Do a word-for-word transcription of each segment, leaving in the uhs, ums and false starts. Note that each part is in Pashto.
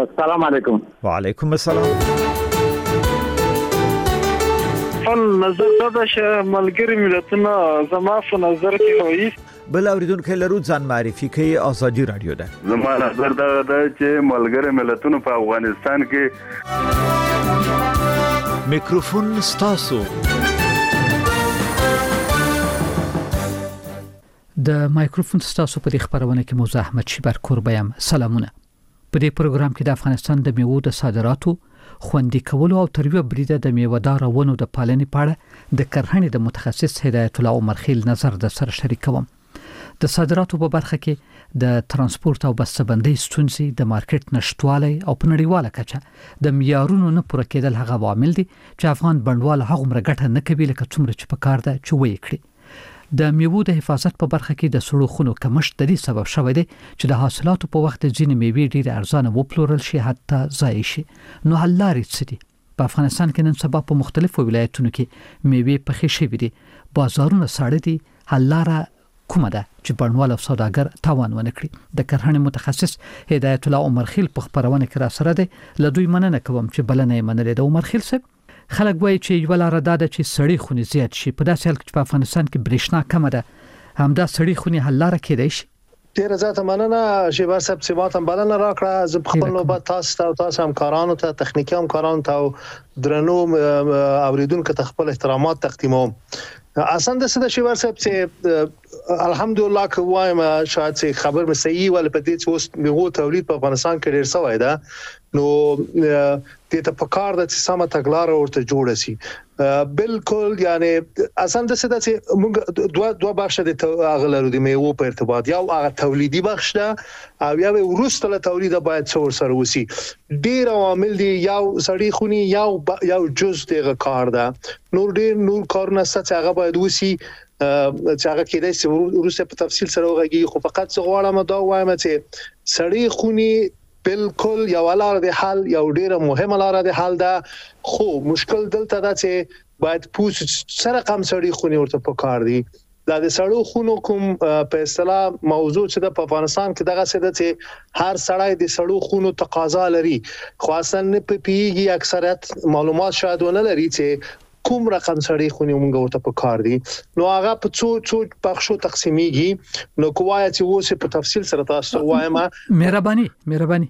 سلام علیکم. و علیکم السلام. فن نظر داده شه ملګری ملتونه زما په نظر کې وایي بل اوریدونکو لرو ځان معرفي کوي. آزادي رادیو ده. زما نظر دا ده چې ملګری ملتونه په افغانستان کې میکروفون ستاسو. د مایکروفون ستاسو په خبرونه کې موضوع احمد شیبر کوربایم. سلامونه. په دې پروګرام کې د افغانستان د میوو د صادراتو خوندي کولو او ترویج بریده د میوه‌دار ونو د پالنې په اړه د کرهڼې د متخصص هدایت الله عمرخیل نظر د سره شریکوم. د صادراتو په برخه کې د ترانسپورت او بسته‌بندۍ ستونزې، د مارکیټ نشټوالی او په نړیواله کچه د معیارونو نه پوره کېدل هغه عوامل دي چې افغان بڼوال هغه مرګټه نه کوي لکه څومره چې په کار ده چې وایي کړی. د میوو د حفاظت په برخه کې د سړو خونو کمښت د دې سبب شوی دی چې د حاصلاتو په وخت ځینې میوې ډېرې ارزانه وپلورل شي حتی ضایع شي. نو حل لارې څه دي؟ په افغانستان کې نن سبا په مختلفو ولایتونو کې میوې پخې شوې دي، بازارونه ساړه دي. حل لاره کومه ده چې بڼوال او سوداګر تاوان ونه کړي؟ د کرهڼې متخصص هدایت الله عمرخیل په خبرونه کې را سره دی. له دوی مننه کوم چې بلنه یې منلې ده. عمرخیل صاحب، خلک وایي چې یو لار ده چې سړی خونې زیات شي. په داسې حال کې په افغانستان کې برېښنا کمه ده، همدا سړی خونې حل لاره کېدای شي. ډیر زیات مننه شیبر صاحب چې ماته بلنه راکړه. زه په خپل نوبت تاسو ته او تاسو همکارانو ته، تخنیکی همکارانو ته او درنو اوریدونکو ته خپل احترامات تقدیموم. اصلا د سده شیبر صاحب چې الحمدلله کوم شاید چې خبر مې صحیح ول په دې چې اوس میوه تولید په افغانستان کې ډیر سوی ده. نو دې ته په کار د سمه تګلارې ورته جوړه شي. بالکل یعنی اصلا د سده چې موږ دوه دوه بخش د اغلرو د میوه په ارتباط، یو هغه تولیدي بخش ده او یو وروسته له تولید باید څور سره وسی. ډیر عوامل دي، یو سړی خونی یو یو جز دغه کار ده. نور ډیر نور کارونه ست هغه باید وسی چې هغه کېدای شي وروسته په تفصیل سره وغږی. خو فقط څه غواړم دا وایم چې سړی خونی بالکل یو لار د حل، یو ډیره مهمه لار د حل ده. خو مشکل دلته دا چې باید پوس سره کم سړی خونی ورته پکار دي. دا د سړو خونو کوم په اصطلاح موضوع چې د افغانستان کې دغه څه ده چې هر سړی د سړو خونو تقاضا لري، خو اصلا نه پیږي. اکثریت معلومات شاید ونه لري چې کوم رقم سړی خونی مونږ ورته پکار دي. نو هغه په څو څو بخشو تقسیمیږي. نو کوای چې وسه په تفصیل سره تاسو وایم. مهرباني مهرباني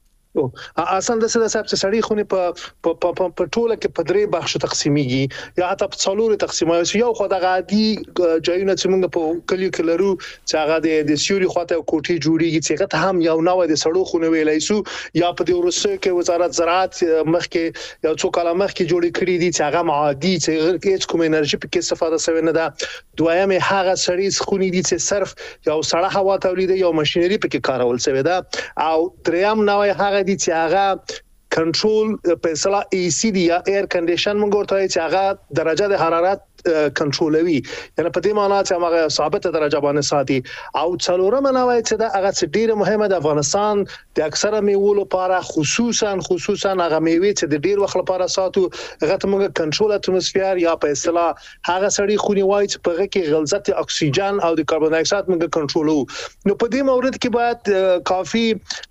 اصلا د سده صاحب چې سړی خونی په په په ټوله کې په درې بخشو تقسیمیږي یا حتی په څلورو تقسیمایي. یو خو د غادي ځایونه چې موږ په کلیو کې لرو چې هغه د سیوري خواته کوټي جوړیږي چې هغه هم یو نوې د سړو خونی ویلای شو، یا په د روسي کې وزارت زراعت مخکې یو څو کاله مخکې جوړې کړې دي چې هغه معادي چې هیڅ کوم انرژي په کې استفاده شوی نه ده. دویمه هغه سړی خونی دي چې صرف یو سړه هوا تولید یو ماشينري په کې کارول شوی ده. او دریم نوې هغه دي چې هغه کنټرول په اصطلاح ای سی دی یا ایر کنډیشن موږ ورته چې هغه درجه د حرارت کنټرولوي، یعنی په دې معنی چې هغه ثابته درجه باندې ساتي. او څلورم نوای چې دا هغه ډیره مهمه د افغانستان د اکثره میوو لپاره، خصوصا خصوصا هغه میوې چې د ډیر وخت لپاره ساتو، هغه ته موږ کنټرول اتموسفیر یا په اصطلاح هغه سړی خونی وای چې په هغه کې غلظت اکسیجن او د کاربن ډای اکساید موږ کنټرولو. نو په دې مورد کې باید کافي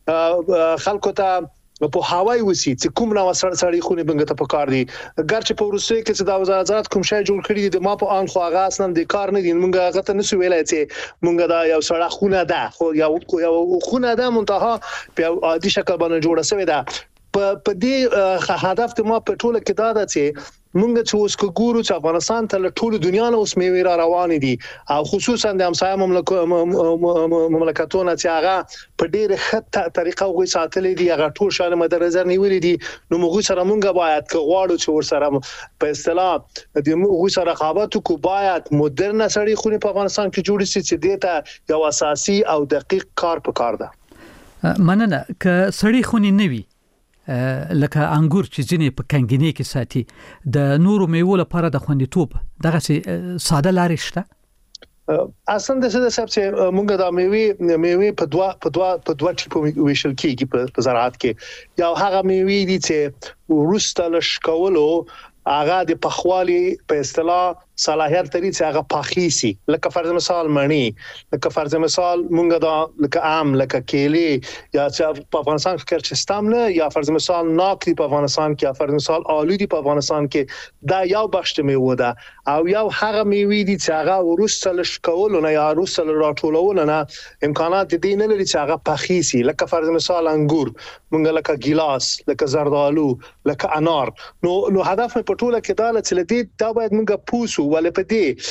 خلکو ته په هوای وسی چې کوم نو سړی خونی بنګ ته پکار دي. ګرچې په روسي کې چې د وزارت کوم شای جوړ کړی دي، ما په ان خو هغه اصلا د کار نه دي. مونږ هغه ته نسو ویلای چې مونږ دا یو سړی خونه ده، خو یو یو خونه ده منتها په عادي شکل باندې جوړه شوی ده. په دې هدف ته ما په ټوله کې دا ده چې مونږ چې اوس ګورو چې افغانستان ته له ټوله دنیا نه اوس میوې را روان دي، او خصوصا د همسایه مملکتونو چې هغه په ډېر ښه طریقه وګړي ساتلې دي، هغه ټول شان مد نظر نیولې دي. نو موږ سره مونږ باید غواړو چې ورسره په اصطلاح د موږ سره رقابت وکړو. باید مدرن سړی خونی په افغانستان کې جوړ شي چې دته یو اساسي او دقیق کار پکار ده. مننه. ک سړی خونی نوي لکه انګور چې ځینې په کنګینې کې ساتي، د نورو میوو لپاره د خوندیتوب دغه ساده لارې شته؟ اصلا د څه د سبب چې موږ د میوې میوې په دوا په دوا په دوا ټیپو ویشل کېږي په زراعت کې. یو هغه میوې دي چې ورسته لشکولو هغه د پخوالي په اصطلاح صلاحیت لري چې هغه پاخیسي لکه فرض مثال مڼی لکه فرض مثال مونږ دا لکه عام لکه کیلي یا چې په افغانستان کې چستام نه یا فرض مثال ناک دی په افغانستان کې یا فرض مثال آلو دی په افغانستان کې دا یو بخش میوه ده او یو هغه میوه دي چې هغه ورسته لشکول نه یا ورسته راټولول نه امکانات دي نه لري چې هغه پاخیسي لکه فرض مثال انګور مونږ لکه ګیلاس لکه زردالو لکه انار نو نو هدف په ټوله کې دا چې لدی دا باید مونږ پوسو ولې په دې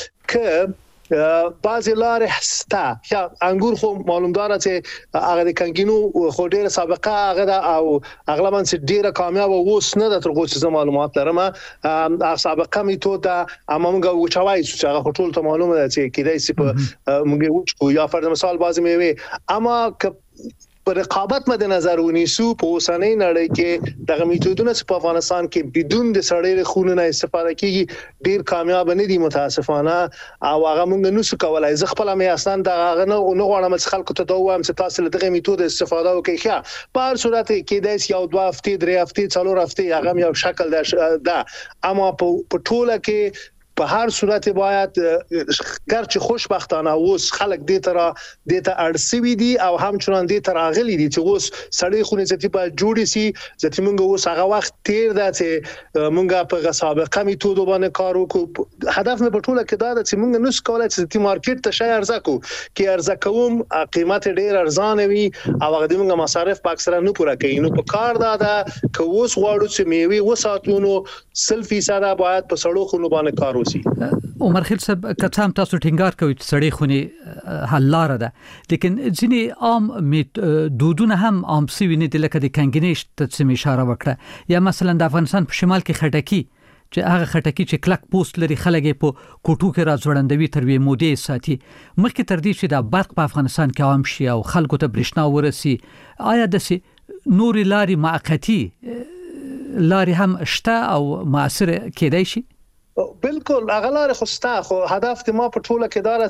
ک بعضی لارې ستا یا انګور خو معلومدار چې هغه د کنګینو خو ډیره سابقه هغه دا او اغلبا چې ډیره کامیاب اوس نه د ترغو چې معلومات لرم هغه سابقه میتود اما موږ وچوي چې هغه ټول ته معلومه ده چې کیدای شي په موږ وچو یا فرض مثال بعضی میوه اما پر رقابت مد نظر ونیسو په اوسنۍ نړۍ کې دغه میتودونه په افغانستان کې بدون د سړی خونونه نه استفاده کیږي ډیر کامیاب نه دي متاسفانه او هغه مونږ نو څه کولای ز خپل مې اصلا دغه نه غواړم چې خلکو ته دوه هم چې تاسو له دغه میتود استفاده وکړئ ښه په هر صورت کې د یو دوه هفته درې هفته څلور هفته هغه یو شکل ده اما په ټوله کې په هر صورت باید ګرچه خوشبختانه اوس خلک دې تر دې ته اړسوي دي او هم چنان دې تر اغلی دي چې اوس سړی خونې ځتی په جوړی سي ځتی مونږ اوس هغه وخت تیر ده چې مونږ په سابقه میتود باندې کار وکړو هدف مې په ټوله کې دا ده چې مونږ نس کولای چې تی مارکیټ ته شي ارزه کو کې ارزه کوم قیمت ډیر ارزانه وي او هغه د مونږ مصارف په اکثره نه پوره کوي نو په کار دا ده چې اوس غواړو چې میوه وساتونو سل فیصد باید په سړو خونو باندې کار عمر خیل صاحب کتام تاسو ټینګار کوي چې سړی خوني حل لار ده لیکن ځینی عام دودونه هم عام سوي نه د لکه د کنګنیش ته اشاره وکړه یا مثلا د افغانستان په شمال کې خټکی چې هغه خټکی چې کلک پوست لري خلک په کوټو کې راځوړندوي تر وی مودې ساتي مخکې تر دې چې د برق په افغانستان کې عام شي او خلکو ته برېښنا ورسي آیا د نوري لاري معقتی لاري هم شته او مؤثر کېدای شي بالکل اغلار خوستا خو هدف د ما په ټوله کې دار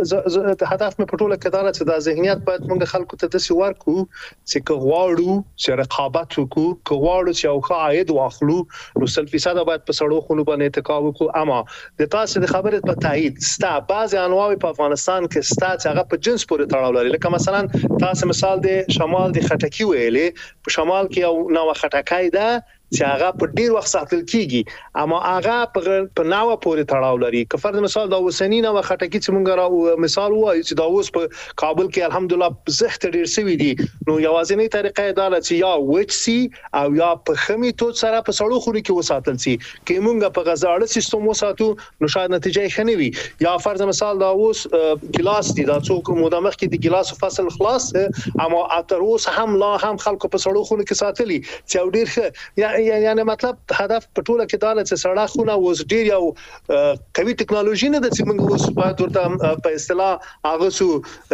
چې هدف مې په ټوله کې دار چې د ذهنیت باید موږ خلکو ته د سی ورکو چې کوواړو چې رقابت وکړو کوواړو چې او عاید واخلو نو سل فیصد باید په سړو خونو باندې اتکا وکړو اما د تاسو د خبرې په تایید ستا بعض انواع په افغانستان کې ستا چې هغه په جنس پورې تړاو لري لکه مثلا تاسو مثال د شمال د خټکی ویلې په شمال کې یو نوې خټکای ده چې هغه په ډیر وخت ساتل کیږي اما هغه په ناوه پورې تړاو لري که فرض مثال دا وسنی نو خټکی چې مونږ را مثال وایي چې دا اوس په کابل کې الحمدلله زخت ډیر سوي دي نو یوازینی طریقه دا چې یا وچ سي او یا په خمي تو سره په سړو خوري کې وساتل سي کې مونږ په غزاړه سیستم وساتو نو شاید نتیجه ښه نه وي یا فرض مثال دا اوس ګلاس دي دا څوک مدامخ کې د ګلاس فصل خلاص اما اتر اوس هم لا هم خلکو په سړو خوري کې ساتلي چې ډیر ښه یعنی مطلب هدف په ټوله کې دا چې سړه خونه اوس ډیر یو قوي ټکنالوژي نه د چې موږ اوس باید ورته په اصطلاح هغه سو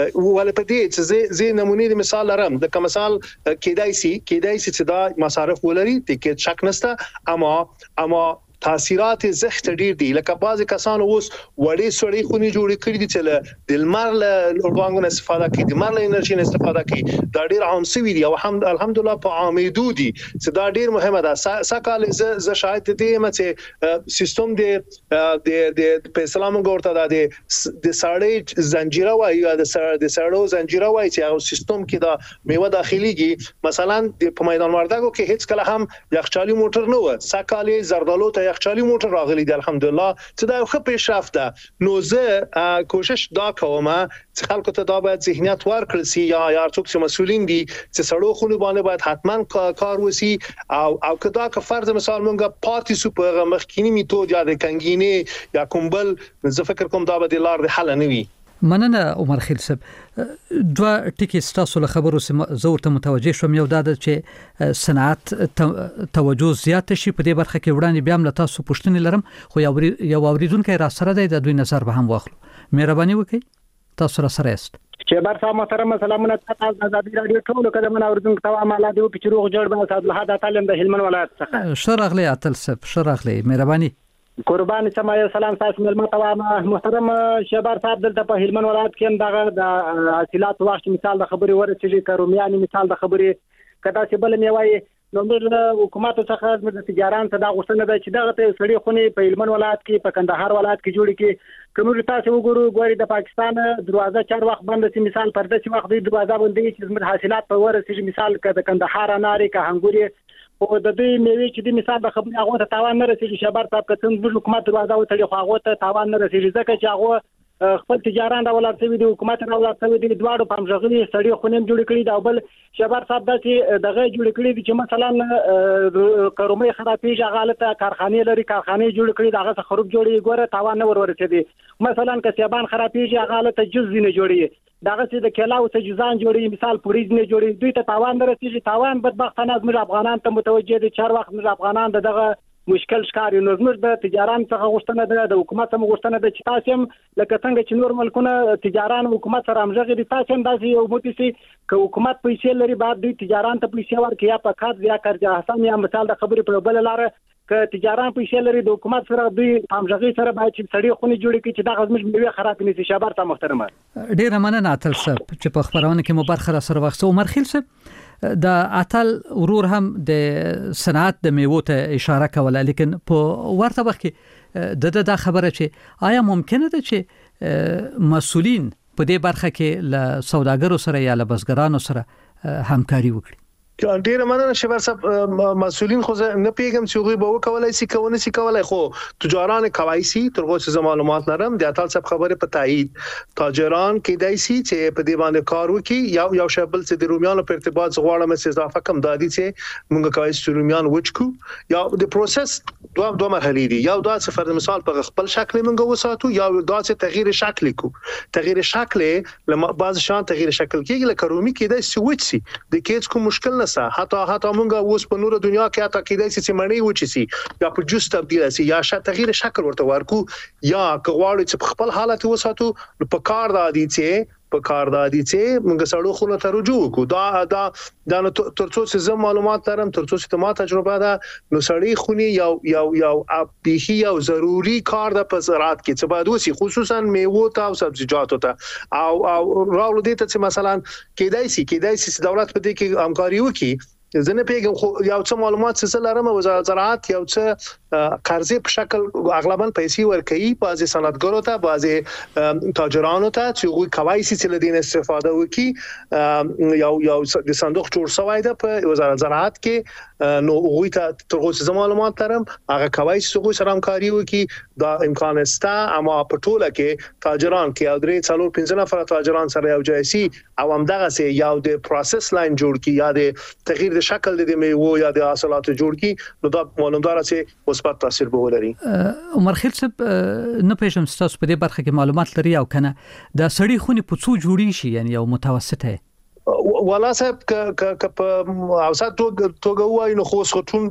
ول په دې چې زه نمونه د مثال لرم د کوم مثال کېدای شي کېدای شي چې دا مصارف ولري ټیکټ شک نشته اما اما تاثیرات زخت ډیر دي لکه بعضی کسان اوس وړي سړی خوني جوړ کړی دي چې د لمر له اورګانګو استفاده کوي د لمر له انرژي استفاده کوي دا ډیر عام سوي دي او الحمدلله په عامېدو دي چې دا ډیر مهمه ده سکهال ز شاید دې مته سیستم د د په اسلام ګورته د د ساړې زنجیره وایي د د ساړو زنجیره وایي چې او سیستم کې دا میوه داخليږي مثلا په میدان وردګو کې هیڅ کله هم یخچالي موټر نه و سکهال زردالو ته یخچالي موټر راغلي دی الحمدلله چې دا ښه پیشرفت ده نو زه کوشش دا کوم چې خلکو ته دا باید ذهنیت ورکړل سي یا یا څوک چې مسؤلین دي چې سړو خونو باندې باید حتمان کار وسی او او کدا که فرض مثال مونږه پاتې سو په مخکینی میتود یا د کنګینه یا کومبل زه فکر کوم دا به لار د حل نه وي مننه عمر خیل صاحب دوه ټکی ستاسو له خبرو سم زورته متوجه شوم یو دا چې صنعت توجه زیات شي په دې برخه کې وړاندې بیا هم تاسو پوښتنې لرم خو یو یو اوریدونکو را سره دی د دوی نظر به هم واخلو مهرباني وکړئ تاسو را سره است چې برسا محترم سلامونه تاسو د ازادي رادیو ټول کده من اوریدونکو ته عمله دی په چروغ جوړ به اسد الله د تعلیم د هلمند ولایت څخه شرغلی اتل صاحب شرغلی مهرباني قربان سمای سلام تاسو ملما ته محترم شهبار صاحب دلته په هلمند ولایت کې دغه د حاصلات واښت مثال د خبري ورسېږي کرومیانی مثال د خبري کدا چې بل میوای نو موږ حکومت څخه د تجاران ته دا غوښتنه ده چې دغه سړي خوني په هلمند ولایت کې په کندهار ولایت کې جوړ کړي. کوم تاسو وګورو ګوري د پاکستان دروازه چار وخت بند سي، مثال پرده چې وخت د دروازه باندې چې زموږ حاصلات په ورسېږي، مثال د کندهار اناري که هنګوري او د دې میوې چې د مثال د خبرې هغه ته تاوان نه رسېږي. شبر صاحب کتن د حکومت دروازه وتړي خو هغه ته تاوان نه رسېږي ځکه چې هغه خپل تجاران دا ولر څه دي، حکومت نه ولر څه دي، دواړو په مجغلي سړي خونیم جوړ کړي دا. بل شبر صاحب دا چې دغه جوړ کړي دي چې مثلا کرومې خرابېږي، هغه حالت کارخانه لري، کارخانه جوړ کړي دغه څخه خراب جوړي ګوره تاوان نه ورورسېدي. مثلا کسبان خرابېږي هغه حالت جزء نه جوړي، دغه چې د کلاو څخه جزان جوړي، مثال پوریز نه جوړي، دوی ته تاوان نه رسېږي. تاوان بدبختانه زموږ افغانان ته متوجه دي، چار وخت موږ افغانان دغه مشکل ښکاري. نو زموږ د تجاران څخه غوښتنه ده، د حکومت څخه غوښتنه ده چې تاسو هم لکه څنګه چې نور ملکونه تجاران حکومت سره همغږي دي، تاسو هم داسې یو موټی چې حکومت پیسې لري بعد دوی تجاران ته پیسې ورکړي، یا په کار یا کارجه حسن یا مثال د خبرې په بل لاره ک تجاران پیسې لري د حکومت سره دوی همغږي سره باید چې سړي خوني جوړ کړي چې دا غزمش میوه خراب نه شي. شابر ته محترمه ډیر مننه اتل صاحب چې په خبرونه کې مو برخه سره وخت. عمر خیل صاحب د اتل ورور هم د صنعت د میوو ته اشاره کوله، لیکن په ورته وخت کې د د خبره چې آیا ممکنه ده چې مسؤلین په دې برخه کې له سوداګرو سره یا له بزګرانو سره همکاري وکړي؟ ډیر مننه شبر صاحب. مسؤلین خو نه پیګم چې غوي به وکولای شي کوونه شي کولای، خو تجاران کوي سي ترغه څه معلومات لرم د اتل صاحب خبره په تایید. تاجران کې دای سي چې په دې باندې کار وکړي، یو یو شبل چې د رومیانو په ارتباط غواړم چې اضافه کم دادي چې موږ کوي چې رومیان وچکو یا د پروسس دوه دوه مرحلې دي. یو دا چې فرض مثال په خپل شکل موږ وساتو، یا دا چې تغییر شکل کو تغییر شکل لما بعض شان تغییر شکل کېږي لکه رومي کې دای سي وچ سي د کېڅ کو مشکل نه سه حتی حتی مونږه اوس په نور دنیا کې حتی کېدای شي چې مړی وچی سي یا په جوس تبدیل شي یا شا تغییر شکل ورته ورکو، یا کغواړي چې په خپل حالت وساتو نو په کار دادي چې په کار دادي چې موږ سړو خونه ته رجوع کو. دا دا د ترڅو چې زم معلومات لرم، ترڅو چې ما تجربه ده، نو سړی خوني یو یو یو اپیخي یو ضروری کار د پزرات کې چې باید وسی خصوصا میوه ته او سبزیجاتو ته او او راول دي ته چې مثلا کېدای شي کېدای شي دولت په دې کې همکاري وکړي. زنه پیګم خو یو څه معلومات څه لرم، وزارت زراعت یو څه قرضې په شکل اغلبا پیسې ورکوي بعضي صنعتګرو ته، بعضي تاجرانو ته چې غوي کوي چې لدین استفاده وکړي. یو یو د صندوق جوړ شوی ده په وزارت زراعت کې، نو غوي ته ترغه څه معلومات لرم هغه کوي چې غوي سره همکاري وکړي. دا امکان سته، اما په ټوله کې تاجران کې او درې څلور پنځه نفر تاجران سره یو ځای سي او همدغه سي یو د پروسس لاین جوړ کی یا د تغییر شکل د میوه یا د حاصلاتو جوړ کی، نو دا معلومدار چې مثبت تاثیر به ولري. عمر خیل صاحب نه پېژم تاسو په دې برخه کې معلومات لري او کنه د سړی خوني په څو جوړی شي، یعنی یو متوسطه ولا صاحب ک ک په اوسط توګه وای نو خو څوټون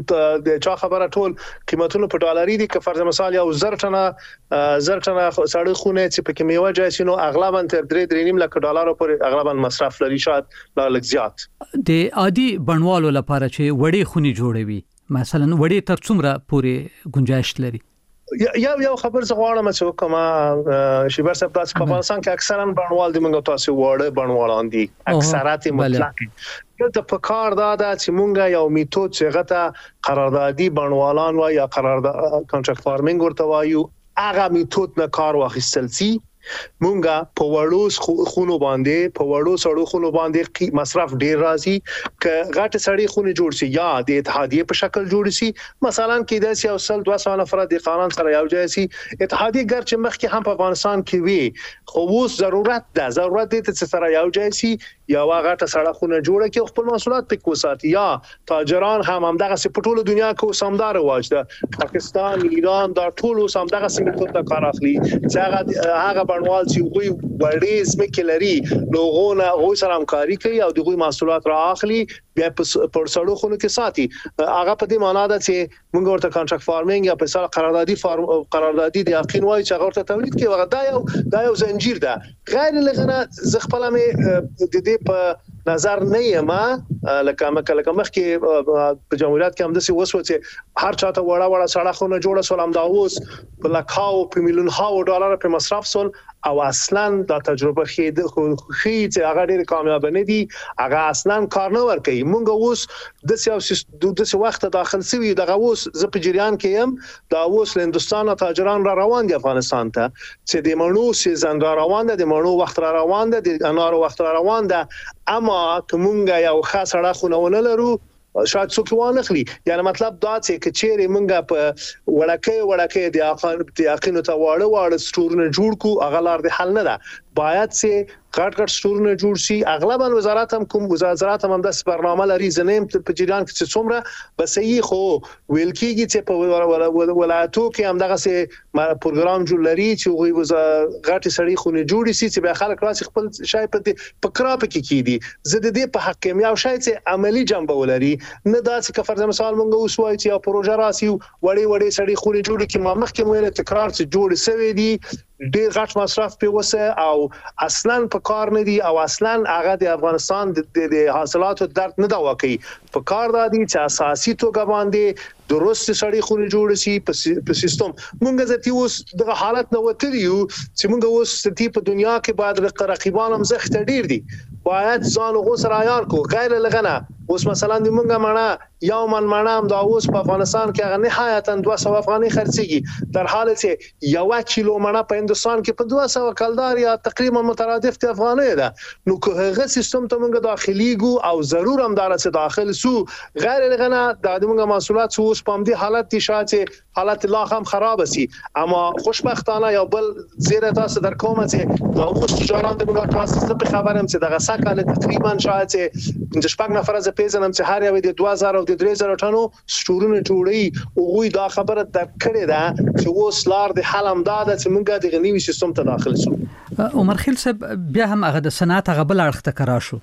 د چا خبره ټول قیمتونه په ډالري دي. که فرض مثال یو زر ټنه زر ټنه سړی خونه چې په کمیوه جایسینو اغلبا تر درې درې نیم لک ډالر پر اغلبا مصرف لري، شاید لا لږ زیات. د عادي بڼوالو لپاره چې وړي خوني جوړوي مثلا وړي تر څومره پورې گنجائش لري؟ یا یو خبر څه غواړم چې کومه شیبر صاحب تاسو په افغانستان کې اکثرا بڼوال دي، موږ تاسو وړه بڼوالان دي اکثرات مطلق. دلته په کار دا ده چې مونږ یو میتود چې غته قراردادي بڼوالان و یا قرارداد کانټراکټ فارمینګ ورته وایو، هغه میتود نه کار واخیستل سي. مونږه په وړو خونو باندې په وړو سړو خونو باندې مصرف ډیر راځي. ک غټ سړی خونه جوړ شي یا د اتحادیه په شکل جوړ شي، مثلا کې د سیاست سل دوه سو نفر د قانون سره یو ځای شي. اتحادیه ګر چې مخکې هم په افغانستان کې وي، خو اوس ضرورت ده ضرورت دي چې سره یو ځای شي یا واغه سړه خونه جوړه کې خپل محصولات پکې وساتي. یا تاجران هم همدغه په ټوله دنیا کې سمدار واجده، پاکستان، ایران دا ټول سمدغه سیمه ته کار اخلي چې هغه هغه بڼوال چې وي وړې سمکې لري نو غونه غوي سره همکاري کوي او دغه محصولات را اخلي بیا په سړو خونو کې ساتي. هغه په دې معنی ده چې موږ ورته کانټراکټ فارمینګ یا په سره قراردادي فارم قراردادي د یقین وایي چې هغه ورته تولید کوي. هغه دا یو دا یو زنجیر ده. غیر لغنه ز خپل مې د دې په نظر نه یم لکه لکه مخکې په جمهوریت کې هم د سی وسو چې هر چاته وړا وړا سړاخونه جوړه سولم دا اوس په لکاو په میلیون هاو ډالر په مصرف سول او اصلا دا تجربه خې د خې چې هغه ډېر کامیاب نه دي هغه اصلا کار نه ور کوي مونږ اوس د سیاسي د څه وخت داخل سوي دغه اوس ز په جریان کې يم دا اوس له هندستان تاجران را روان دي افغانستان ته چې د مڼو سیزن را روان دي د مڼو وخت را روان دي د انارو وخت را روان دي اما کومګه یو خاصه راخونه ونه لرو شاید څوک وانه خلی یعنی مطلب دا چې کچېره مونږه په وړکې وړکې د اخر د یقینو ته واړه واړه سټورونه جوړ کو اغلار د حل نه ده باید چې کټ کټ سټورونه جوړ شي اغلبا وزارت هم کوم وزارت هم د برنامه لري زنیم په جریان کې چې څومره بس یې خو ویل کېږي چې په ولایتو کې هم دغه سه پروګرام جوړ لري چې وي غټي سړی خونه جوړي سي چې به خلک راسي خپل شای په پکراپ کې کیدي زه د دې په حق کې یو شای چې عملی جنبه ولري نه دا چې کفر مثال مونږ وسوي چې یو پروژه راسي وړي وړي سړی خونه جوړي کې ما مخکې ویل تکرار چې جوړ سوي دي ډېر غټ مصرف په وسه او اصلا په کار نه دي او اصلا هغه د افغانستان د حاصلاتو درد نه دا واقعي په کار دا دي چې اساسي توګه باندې درست سړی خوري جوړ شي په سیستم مونږ ځتي اوس د حالت نو وتریو چې مونږ اوس ستې په دنیا کې بعد رقیبان هم زخت ډیر دي باید ځان غوسه عیار کو غیر لغنه اوس مثلا د مونږه معنا یو من معنا هم دا اوس په افغانستان کې هغه نهایتا دوه سوه افغاني خرڅيږي در حال چې یو کیلو معنا په هندستان کې په دوه سوه کلدار یا تقریبا مترادف د افغاني ده نو که هغه سیستم ته مونږ داخلي ګو او ضرور هم دار څخه داخل سو غیر لغنه د مونږه محصولات سو اوس په دې حالت دي شاته حالت لا هم خراب سي اما خوشبختانه یو بل زیره تاسو در کومه چې دا اوس تجارت د مونږه تاسو په خبرم چې دغه سکه تقریبا شاته د شپږ نفر از پیژنم چې هر یو د دوه زره او د درې زره ټنو سټورونه جوړي او غوي دا خبره د کړې ده چې اوس لار د حلم داده چې مونږه د غنیوي سیستم ته داخل شو عمر خیل صاحب بیا هم هغه د صنعت هغه بل اړخ ته کرا شو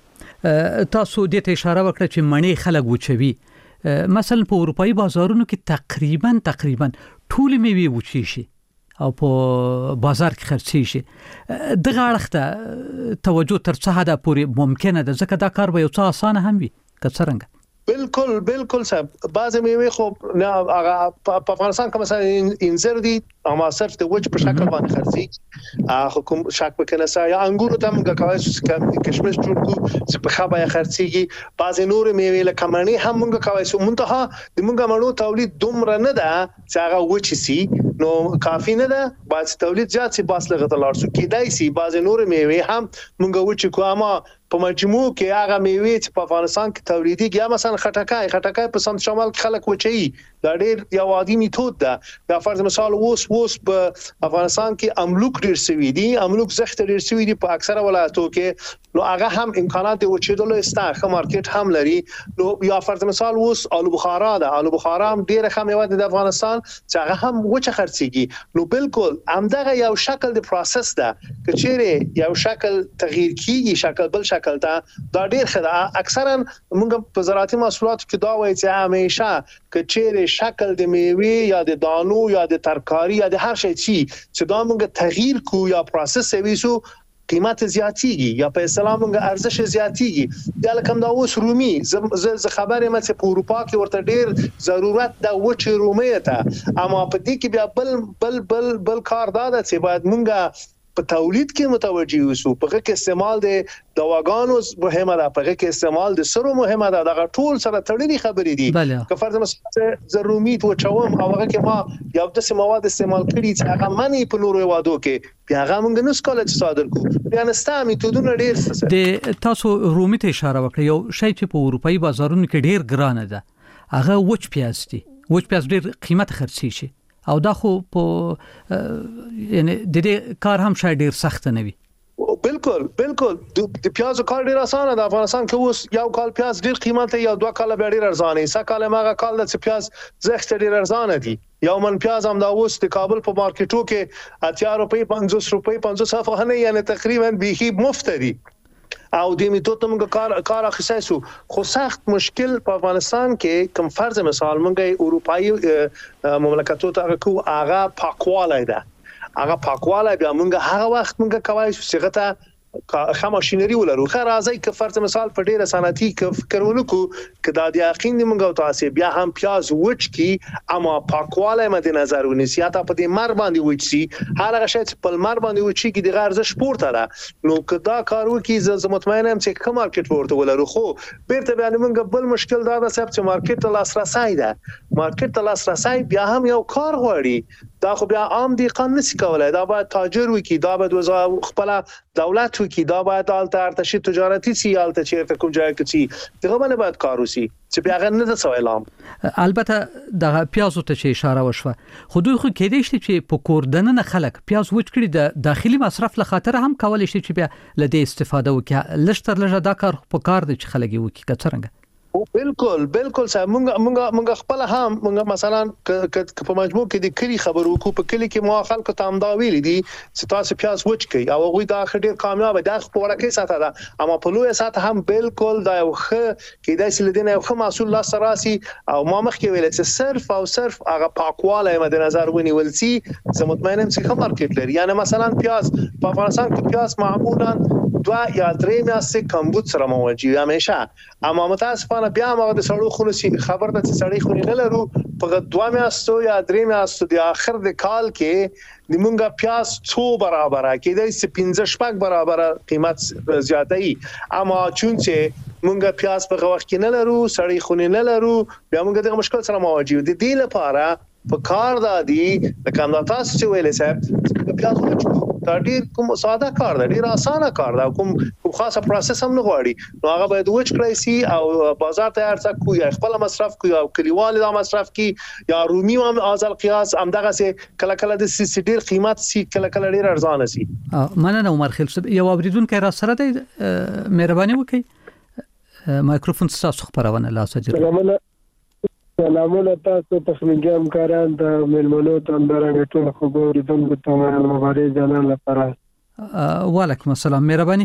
تاسو د ته اشاره وکړه چې مڼې خلک وچوي مثلا په اروپאי بازارونو کې تقریبا تقریبا ټول میوه وچی شي او په بازار کې خرڅي شي دغه اړخ ته توجه تر څه حد پورې ممکنه ده ځکه دا کار به یو څه اسانه هم وي که څنګه بالکل بالکل صاحب بعض میوه خو هغه په افغانستان کې مثلا انځر دي اما صرف د وچ په شکل باندې خرڅي هغه کوم شک وکنه سا یا انګور ته موږ کوي چې کشمش جوړ کو چې په خبره خرڅيږي بعض نور میوه لکه مڼې هم موږ کوي چې منتها د موږ مڼو تولید دومره نه ده چې هغه وچ سي نو کافی نه ده بعض تولید زیات سي باس لغته لار سو کېدای سي بعض نور میوه هم موږ وچ کو اما په مجموع کې هغه میوه چې په افغانستان کې تولیدي یا مثلا خټکای خټکای په سمت شمال کې خلک وچي دا ډېر یو عادي میتود ده دا فرض مثال اوس اوس په افغانستان کې املوک ډېر سوي دي املوک زخت ډېر سوي دي په اکثره ولایتو کې نو هغه هم امکانات د وچېدلو استاخه مارکیټ هم لري نو یا فرض مثال اوس آلو بخارا ده آلو بخارا هم ډېر خام یو د افغانستان چې هغه هم وچه خرڅيږي نو بالکل همدغه یو شکل د پروسس ده چې چیرې یو شکل تغییر کیږي شکل بل شکل دا ډېر خدای اکثرا موږ په زراعتي محصولاتو کې دا وایي چې همیشه چې چیرې شکل د میوه یا د دانو یا د ترکاری یا د هر شي چې دا موږ تغییر کو یا پروسس ویسو قیمت زیاتیږي یا په اسلام موږ ارزش زیاتیږي دا لکه دا اوس رومي ز خبره مې چې په اروپا کې ورته ډېر ضرورت د وچ رومي ته اما په دې کې بیا بل بل بل بل کار دا ده چې باید موږ په تولید کې متوجي اوسو په کې استعمال د دواګانو مهمه ده په کې استعمال د سرو مهمه ده دا ټول سره تړلي خبرې دي که فرض مثلا ضروري تو چوم او هغه کې ما یو د مواد استعمال کړی چې هغه منی په نورو وادو کې بیا هغه موږ نو سکول چې صادر کو بیا نستا میتودونه ډېر د تاسو رومي ته اشاره وکړه یو شی چې په اروپאי بازارونو کې ډېر ګران ده هغه وچ پیاز دي وچ پیاز ډېر قیمت خرڅي شي او دا خو په یعنی د دې کار هم شاید ډیر سخت نه وي بالکل بالکل د پیاز کار ډیر اسانه ده افغانستان کې اوس یو کال پیاز ډیر قیمت یا دوه کال به ډیر ارزانه سه کال ماغه کال د پیاز زخت ډیر ارزانه دي یو من پیاز هم دا اوس د کابل په مارکیټو کې اتیا روپۍ پنځوس روپۍ پنځوس افغانۍ یعنی تقریبا بيخي مفت دي او د میتود موږ کار کار اخیسو خو سخت مشکل په افغانستان کې کم فرض مثال موږ اروپאי مملکتو ته کو هغه پاکواله ده هغه پاکواله بیا موږ هغه وخت موږ کوي چې هغه ته خام ماشينري ولرو خیر راځي ک فرض مثال په ډیره صنعتي ک فکر ونکو ک دا د یقین دی موږ او تاسو بیا هم پیاز وچ کی اما پاکواله مد نظر ونیسي تا په دې مر باندې وچ سي هر هغه شی چې په مر باندې وچ کی د ارزش پورته را نو ک دا کارو کی ز مطمئنم چې کوم مارکیټ ورته ولرو خو بیرته بیا موږ بل مشکل دا ده چې مارکیټ ته لاسرسي ده مارکیټ ته لاسرسي بیا هم یو کار غواړي دا خو بیا عام دی قانون نسی کولای دا باید تاجر وکي دا باید وزا خپل دولت وکي دا باید آلته ارتشی تجارتی سی آلته چیرته کوم ځای کې سی دغه باندې باید کار وسی چې بیا غن نه څه اعلان البته د پیازو ته چې اشاره وشوه خو دوی خو کېدې شي چې په کوردنه خلک پیاز وچ کړي د داخلي مصرف له خاطر هم کولای شي چې بیا لدې استفاده وکړي لشتر لږه دا کار په کار دي چې خلک یې وکړي کڅرنګ او بالکل بالکل صاحب مونږ مونږ مونږ خپل هم مونږ مثلا په مجموع کې د کلی خبرو کو په کلی کې مو خلکو ته امدا ویل دي چې تاسو پیاز وچ کړئ او غوي دا خډیر کامیاب ده په ورکه ساته ده اما په لوی ساته هم بالکل دا یو خ کې داسې لدینه یو خ محصول لا سراسي او ما مخ کې ویل چې صرف او صرف هغه پاکواله مد نظر ونیول سي زه مطمئنم چې خبر مارکیټ لري یعنی مثلا پیاز په افغانستان کې پیاز معمولا دوا یا درې میاشتې کمبود سره موجي همیشه اما متاسفانه بیا موږ د سړو خونو سي خبر ده چې سړی خونی نه لرو په دوا میاشتو یا درې میاشتو د اخر د کال کې د مونږه پیاز څو برابر کې د پنځه شپږ برابر قیمت زیاتای اما چون چې مونږه پیاز په وخت کې نه لرو سړی خونی نه لرو بیا مونږ د مشکل سره مواجه دي د دې لپاره په کار دادي د کاندیدات چې ویلې صاحب پیاز وچو دا ډیر کوم ساده کار دی ډیر اسانه کار دی کوم کوم خاصه پروسس هم نه غواړي نو هغه باید وچ کړی سي او بازار ته ارڅ کو یا خپل مصرف کو یا کلیوال دا مصرف کی یا رومي هم ازل قیاس هم دغه سي کله کله د سي ډیر قیمت سي کله کله ډیر ارزانه سي مننه عمر خیل صاحب یو اوریدونکو را سره دی مهرباني وکړئ مایکروفون تاسو خبرونه لاسه سلامونه تاسو په خلګم کاران د ملمنو تندرنګ ټول خبرې دغه تمام مبارک جنان لپاره وعلیکم السلام مهرباني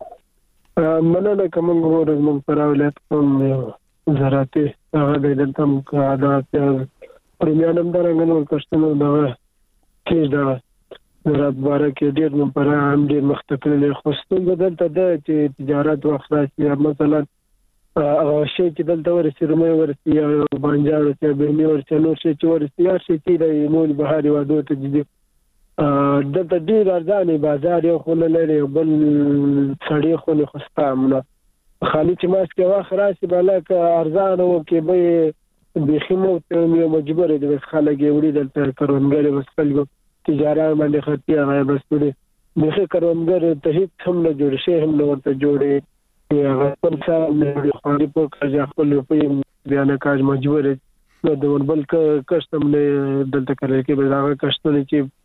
مننه کوم ورځ مون پراولت کوم زراعتي هغه د تم کاده پرمیانم درنګ نو کښتنو دا کیږي دا زراعت بارکه ډیر مون پر هم ډیر مختلف خوستون بدلته د تجارت او خلاصي مثلا هغه شی چې دلته ورسې رومي ورسې یا بانجار ورسې بهمي ورسې نو شی چې ورسې یا شی چې د نور بهاري وادو ته دي دلته ډیر ارزانه بازار یو خو لري بل سړی خو له خستامنه خالي چې ماس کې واخ راسي بلک ارزانه او کې به بخمو ته یو مجبور دي بس خلک وړي دلته کارونګر بس خلکو تجارت باندې خرڅي هغه بس دې مخه کارونګر ته هیڅ هم نه جوړ شي هم نه ورته جوړي یا خپل څه خالي په کاج خپل په بیان کاج مجبور نو د بل کسٹم نه دلته کوي کې به دا کسٹونه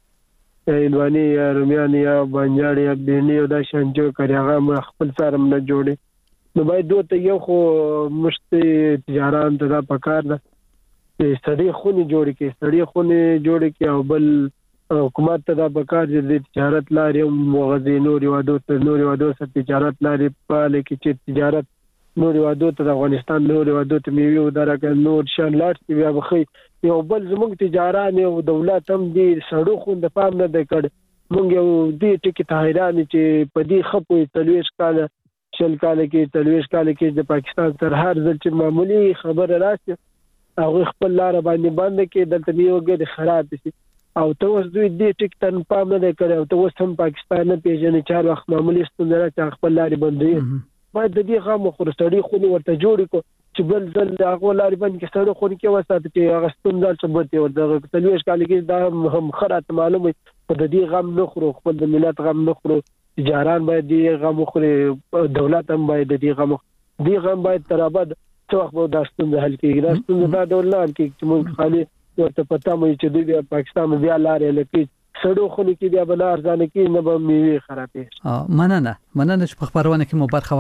چې ایلوانی یا رومیانی یا بانجاړي یا بینی او دا شانجو کوي هغه خپل سره نه جوړي نو باید دوی ته یو خو مشت تجارت ته دا پکار ده چې سړي خوني جوړي کې سړي خوني جوړي کې او بل حکومت ته دا پکار دي تجارت لارې موغذي نور وادو ته نور وادو سره تجارت لارې په لکه چې تجارت نور وادو ته افغانستان نور وادو ته میوه درکه نور شان لاټ بیا بخي یو بل زموږ تجارت او دولت هم دي سړو خو د پام نه د کړ مونږ یو دې ټکی ته حیران چې په دې خپو تلويش کاله شل کاله کې تلويش کاله کې د پاکستان تر هر ځل چې معمولی خبره راشي هغه خپل لار باندې باندې کې دلته یوګه خراب شي او ته اوس دوی دې ټیک تن پام نه کړي او ته اوس هم پاکستان نه پیژنې چې هر وخت معمولی ستونزه چې خپل لارې بندوي باید د دې غو خو سړی خو ورته جوړ کو چې بل ځل هغه لارې بند کې سړی خو کې وسات چې هغه ستونزه ثبوت ورته تلويش کالي کې دا هم خرات معلومه په دې غم نه خورو خپل د ملت غم نه خورو تجاران باید دې غم خوري دولت هم باید دې غم دې غم باید ترابد څو وخت دا ستونزه حل کیږي دا ستونزه دا ډول نه کې چې موږ خالي ورته پتا مې چې دوی پاکستان بیا لارې لکه سړو خونی کې بیا بل ارزانه کې نه به میوه خرابې مننه مننه چې په خبرونه کې مو برخه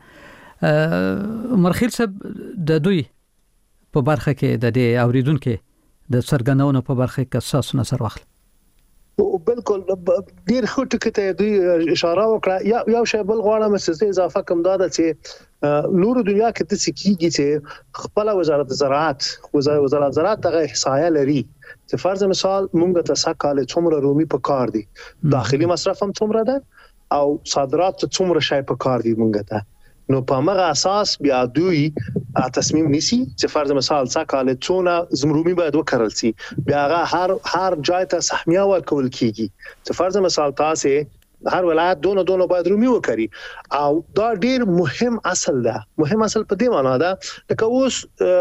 واخیسته مرخیل صاحب د دوی په برخه کې د دې اوریدونکو د سرګنونو په برخه کې اساس نظر واخل بالکل ډیر خو ټکی ته دوی اشاره وکړه یا یو شی بل غواړم چې اضافه کوم دا چې نور دنیا کې د سکیږي چې خپل وزارت زراعت وزارت زراعت دغه احصایه لري چې فرض مثال مونږ ته سکاله څومره رومي په کار دي داخلي مصرف هم څومره ده او صادرات ته څومره شای په کار دی مونږ ته نو په هغه اساس بیا دوی تصمیم نیسی چې فرض مثال څکاله څونه زمرومي باید وکړل شي بیا هغه هر هر ځای ته سهمیه ورکول کیږي چې فرض مثال تاسو هر ولایت دونه دونه باید رومي وکړي او دا ډیر مهم اصل ده مهم اصل په دې معنی ده لکه اوس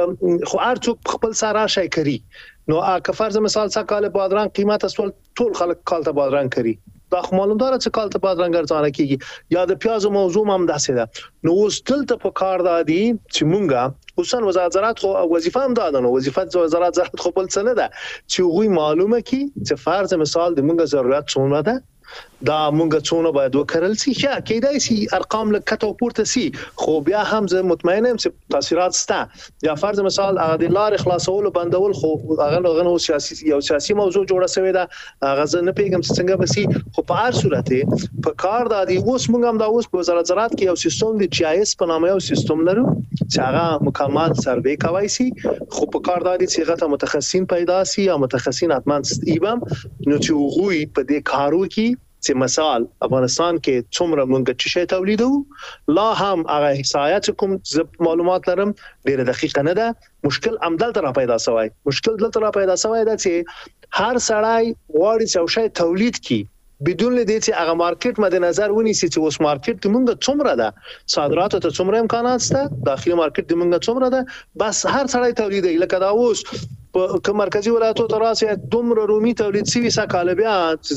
خو ارڅوک خپل سره شای کوي نو که فرض مثال څکاله بادرنګ قیمت اصل ټول خلک کالته بادرنګ کوي دا معلومدار چې کالته بادرنګ ارزانه کیږي یا د پیاز موضوع هم داسې ده نو اوس دلته په کار دادي چې مونږه اوسن وزارت زراعت خو وظیفه هم دادنه وظیفه وزارت زراعت خو بل څه نه ده چې غوي معلومه کی چې فرض مثال د مونږه ضرورت څونه ده دا مونږه څونه باید وکړل شي چې کېدای شي ارقام لکه پورته سي خو بیا هم زه مطمئن یم چې تاثیرات سته یا فرض مثال هغه د لار خلاصول بندول خو هغه غنو سیاسي یو سیاسي موضوع جوړه شوې ده هغه زه نه پیګم څنګه بسي خو په هر صورت په کار د دې اوس مونږ هم دا اوس په وزارت زراعت کې یو سیستم دی چې آی اس په نامه یو سیستم لرو چې هغه مکمل سروې کوي سي خو په کار د دې چې هغه متخصصین پیدا سي یا متخصصین اتمن ایبم نو چې وګوي په دې کارو کې چې مثال افغانستان کې څومره مونږ چې شی تولیدو لا هم هغه احصایات کوم معلومات لرم ډیره دقیقه نه ده مشکل عمدل تر پیدا شوی مشکل دل تر پیدا شوی دا چې هر سړی واړی چې شی تولید کی بدون لدې چې هغه مارکیټ مد نظر ونیسي چې اوس مارکیټ مونږ څومره ده صادرات ته څومره امکانات شته داخلي مارکیټ مونږ څومره ده بس هر سړی تولید لکه دا اوس په مرکزی ولایتو ته راسي دومره رومي تولید سوي سکاله بیا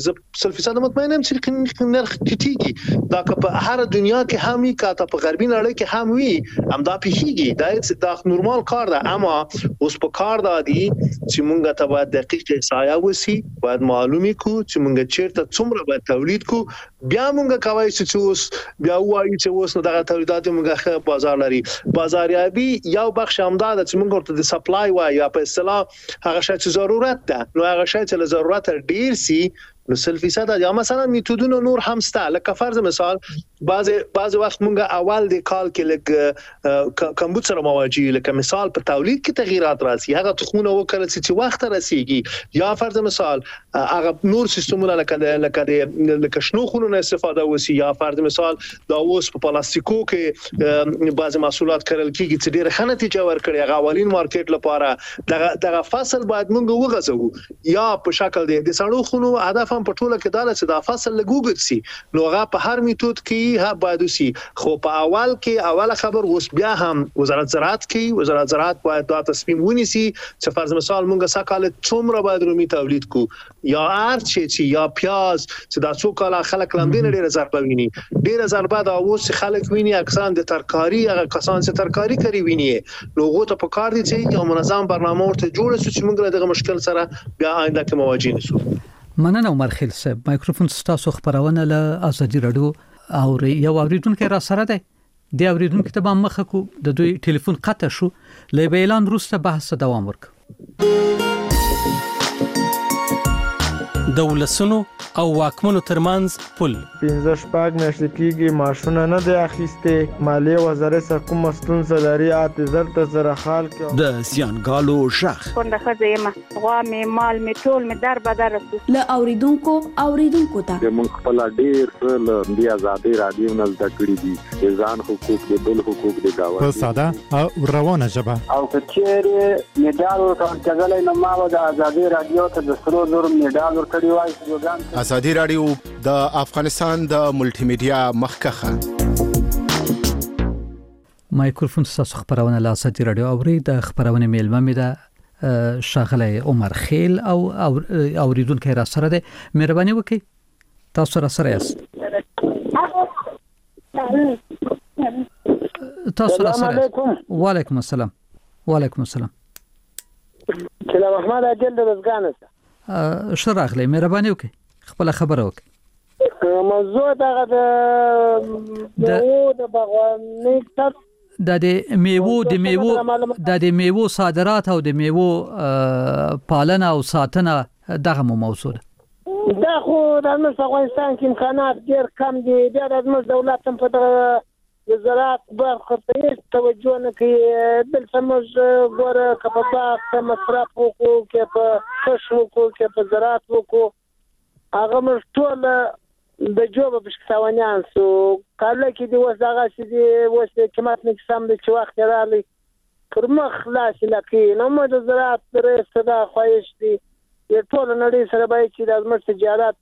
صد فیصد مطمئنم چې نرخ ټیټیږي دا که په هر دنیا کې همي کاته په غربي نړۍ کې هم وي هم دا پیږي دا د نورمال کار ده اما اوس په کار ده دي چې مونږ ته باید دقیق احصایه وسی باید معلومي کو چې مونږ چیرته څومره باید تولید کو بیا مونږ کوي چې اوس بیا وایي چې اوس نو دغه تولیدات مونږه بازار لري بازاریابي یو بخش همدار چې مونږ ورته د سپلای وایي یا په اصطلاح هغه شی چې ضرورت ده نو هغه شی چې ضرورت ډیر سي نو سل فیصد یا مثلا میتودونه نور هم سته لکه فرض مثال بعض بعض وخت مونږه اول د کال کې لګ کمبود سره مواجهه لکه مثال په تولید کې تغیرات راسي هغه تخمونه وکړل چې وخت راسيږي یا فرض مثال هغه نور سیستمونه لکه لکه لکه شنو خونونه استفاده وسی یا فرض مثال دا اوس په پلاستیکو کې بعض محصولات کړل کیږي چې ډیره ښه نتیجه ورکړي هغه اولین مارکیټ لپاره دغه دغه فصل باید مونږ وغځو یا په شکل دی د سړو خونو هدف هم په ټوله کې دا چې دا فصل لګوګت سي نو هغه په هر میتود کې ها باید سي خو په اول کې اوله خبر اوس بیا هم وزارت زراعت کې وزارت زراعت باید دا تصمیم ونیسي چې فرض مثال مونږه سکاله څومره باید رومي تولید کو یا ارچ چې یا پیاز چې دا څو کاله خلک لاندې ډیره ضربه ویني ډیره ضربه دا اوس خلک ویني اکثر د ترکاری هغه کسان چې ترکاری کوي ویني نو غوته په کار دي چې یو منظم برنامه ورته جوړ شي چې مونږ دغه مشکل سره بیا آینده کې مواجه نشو مننه عمر خیل صاحب مایکروفون ستاسو خبرونه له ازادي رادیو او یو اوریدونکو را سره دی د اوریدونکو ته به مخه کو د دوی ټلیفون قطع شو له اعلان وروسته بحث دوام ورک دولسونو او واکمنو ترمنځ پل پنځه شپږ میاشتې کېږي معاشونه نه دی اخیستې مالیې وزارت سره کومه ستونزه لري اته زر ته زره خال کې د زیانګالو شخ څنګه خزه ما غوا مې مال مې ټول مې در بدر له اوریدونکو اوریدونکو ته د مونږ خپل ډیر څه د آزادۍ رادیو نه زده کړی دي ځان حقوق د بل حقوق د گاوه په ساده او روانه ژبه او کچېره میډال ورکړل نو ما د آزادۍ رادیو ته د سرو زر میډال ورکړی وای ازادي رادیو د افغانستان د ملټي میډیا مخکخه مایکروفون تاسو خبرونه له ازادي رادیو اوري د خبرونه میلمه مې ده شاغله عمر خیل او اوریدونکو را سره ده مهرباني وکړئ تاسو را سره یاست تاسو را سره وعلیکم السلام وعلیکم السلام کله محمد اجل د وزګانه شراغله مهرباني وکړئ خپل خبره وکړئ موضوع دغه د میوو د باغوانۍ د د میوو د میوو د د میوو صادرات او د میوو پالنه او ساتنه دغه موضوع ده دا خو د افغانستان کې امکانات ډېر کم دي بیا د زموږ دولت هم په دغه د زراعت برخه ته هیڅ توجه نه کوي دلته موږ ګوره که په باغ کې مصرف وکړو که په کښت وکړو که په زراعت وکړو هغه موږ ټول د جوب بشکتاونیان سو کله کې دی وس دغه چې دی وس قیمت نه سم د چې وخت رالی پر مخ خلاص لکه نو مو د زراعت درې صدا خوښ دي یو ټول نړۍ سره به چې د زموږ تجارت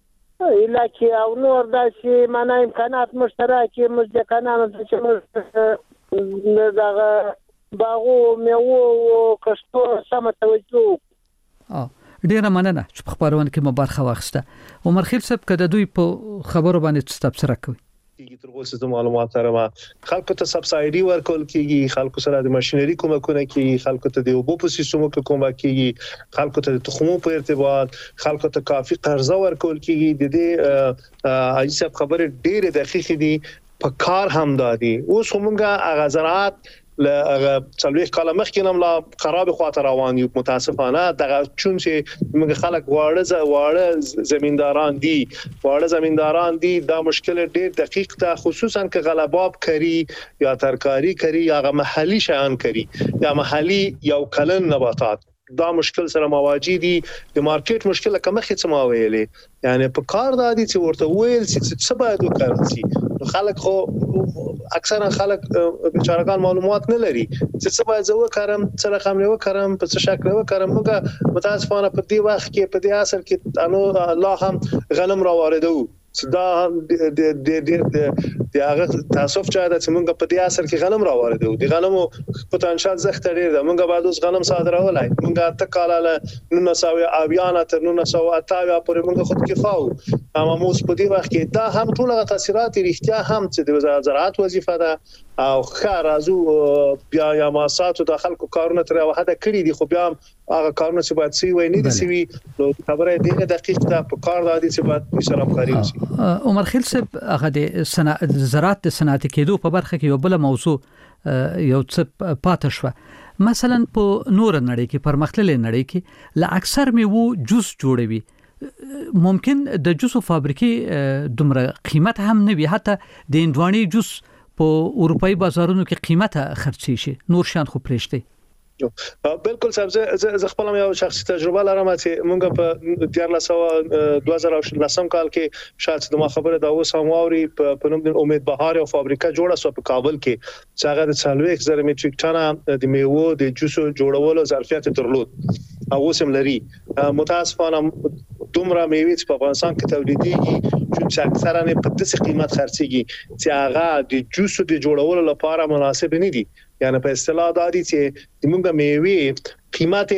علاقې او نور داسې معنا امکانات مشترکې مزدکنانو چې موږ دغه باغو میوو او کښتو سم توجه اه ډیره مننه چې په خبرونه کې مو برخه واخیسته عمر خیل صاحب کده دوی په خبرو باندې تبصره کوي کیږي تر اوسه د معلومات سره ما خلکو ته سبسایډي ورکول کیږي خلکو سره د ماشينري کومکونه کیږي خلکو ته د اوبو په سیستمو کې کومک کیږي خلکو ته د تخمو په ارتباط خلکو ته کافي قرضه ورکول کیږي د دې ایسه خبره ډیره دقیقه دي په کار هم دادي اوس همغه غزرات له څلويخ کاله مخکې نم لا خراب خاطر روان یو متاسفانه دغه چون چې موږ خلک واړه واړه زمینداران دي واړه زمینداران دي دا مشکل ډېر دقیق ته خصوصا ک غلباب کری یا ترکاری کری یا محلي شیان کری یا محلي یو کلن نباتات دا مشکل سره مواجه دي د مارکیټ مشکل کومه څه ما ویلې یعنی په کار د دي چې ورته ویل چې څه باید وکړي خلک خو اکثرا خلک بیچارهګان معلومات نه لري چې څه باید زه وکړم څه رقم له وکړم په څه شکل وکړم موږ متاسفانه په دې وخت کې په دې اثر کې انو الله هم غنم را واردو دا د د د د هغه تاسف چا د څنګه په دې اثر کې غنم را واردو د غنمو پوتانشال زخت لري دا موږ بعد اوس غنم صادرولای موږ ته کاله نو نساوي اویانا تر نو نساوي اتاوي پر موږ خود کفاو اما موږ په دې وخت کې دا هم ټول تاثیرات اړتیا هم چې د زراعت وظیفه ده او خارازو بیا یا ماساتو د خلکو کارونه تر وحده کړی دي خو بیا هغه کارونه چې باید سی وای نه دي سی نو خبره دې دقیق ده په کار د دې چې باید سره همکاري وشي عمر خیل صاحب هغه د صنعت زراعت د صنعت کېدو په برخه کې یو بل موضوع یو څه پاتې شو مثلا په نور نړۍ کې پرمختللې نړۍ کې لا اکثر میوه جوس جوړوي ممکن د جوسو فابریکې دومره قیمت هم نه وي حتی د اندواني جوس په اروپאי بازارونو کې قیمته خرڅي شي نور شان خو پرېشته بالکل صاحب زه خپل یو شخصي تجربه لرم چې مونږ په دوه هزار لسم کال کې شاید د ما خبره دا اوس هم واوري په نوم د امید بهار او فابریکه جوړه سو په کابل کې چې هغه د څلويخ زره میټریک ټنه د میوه د جوسو جوړولو ظرفیت درلود او اوس هم لري متاسفانه دومره میوه چې په افغانستان کې تولیدېږي چې اکثرا نه په داسې قیمت خرڅيږي چې هغه د جوسو د جوړولو لپاره مناسب نه دي یعنی په اصطلاح دا دي چې موږ میوه قیمت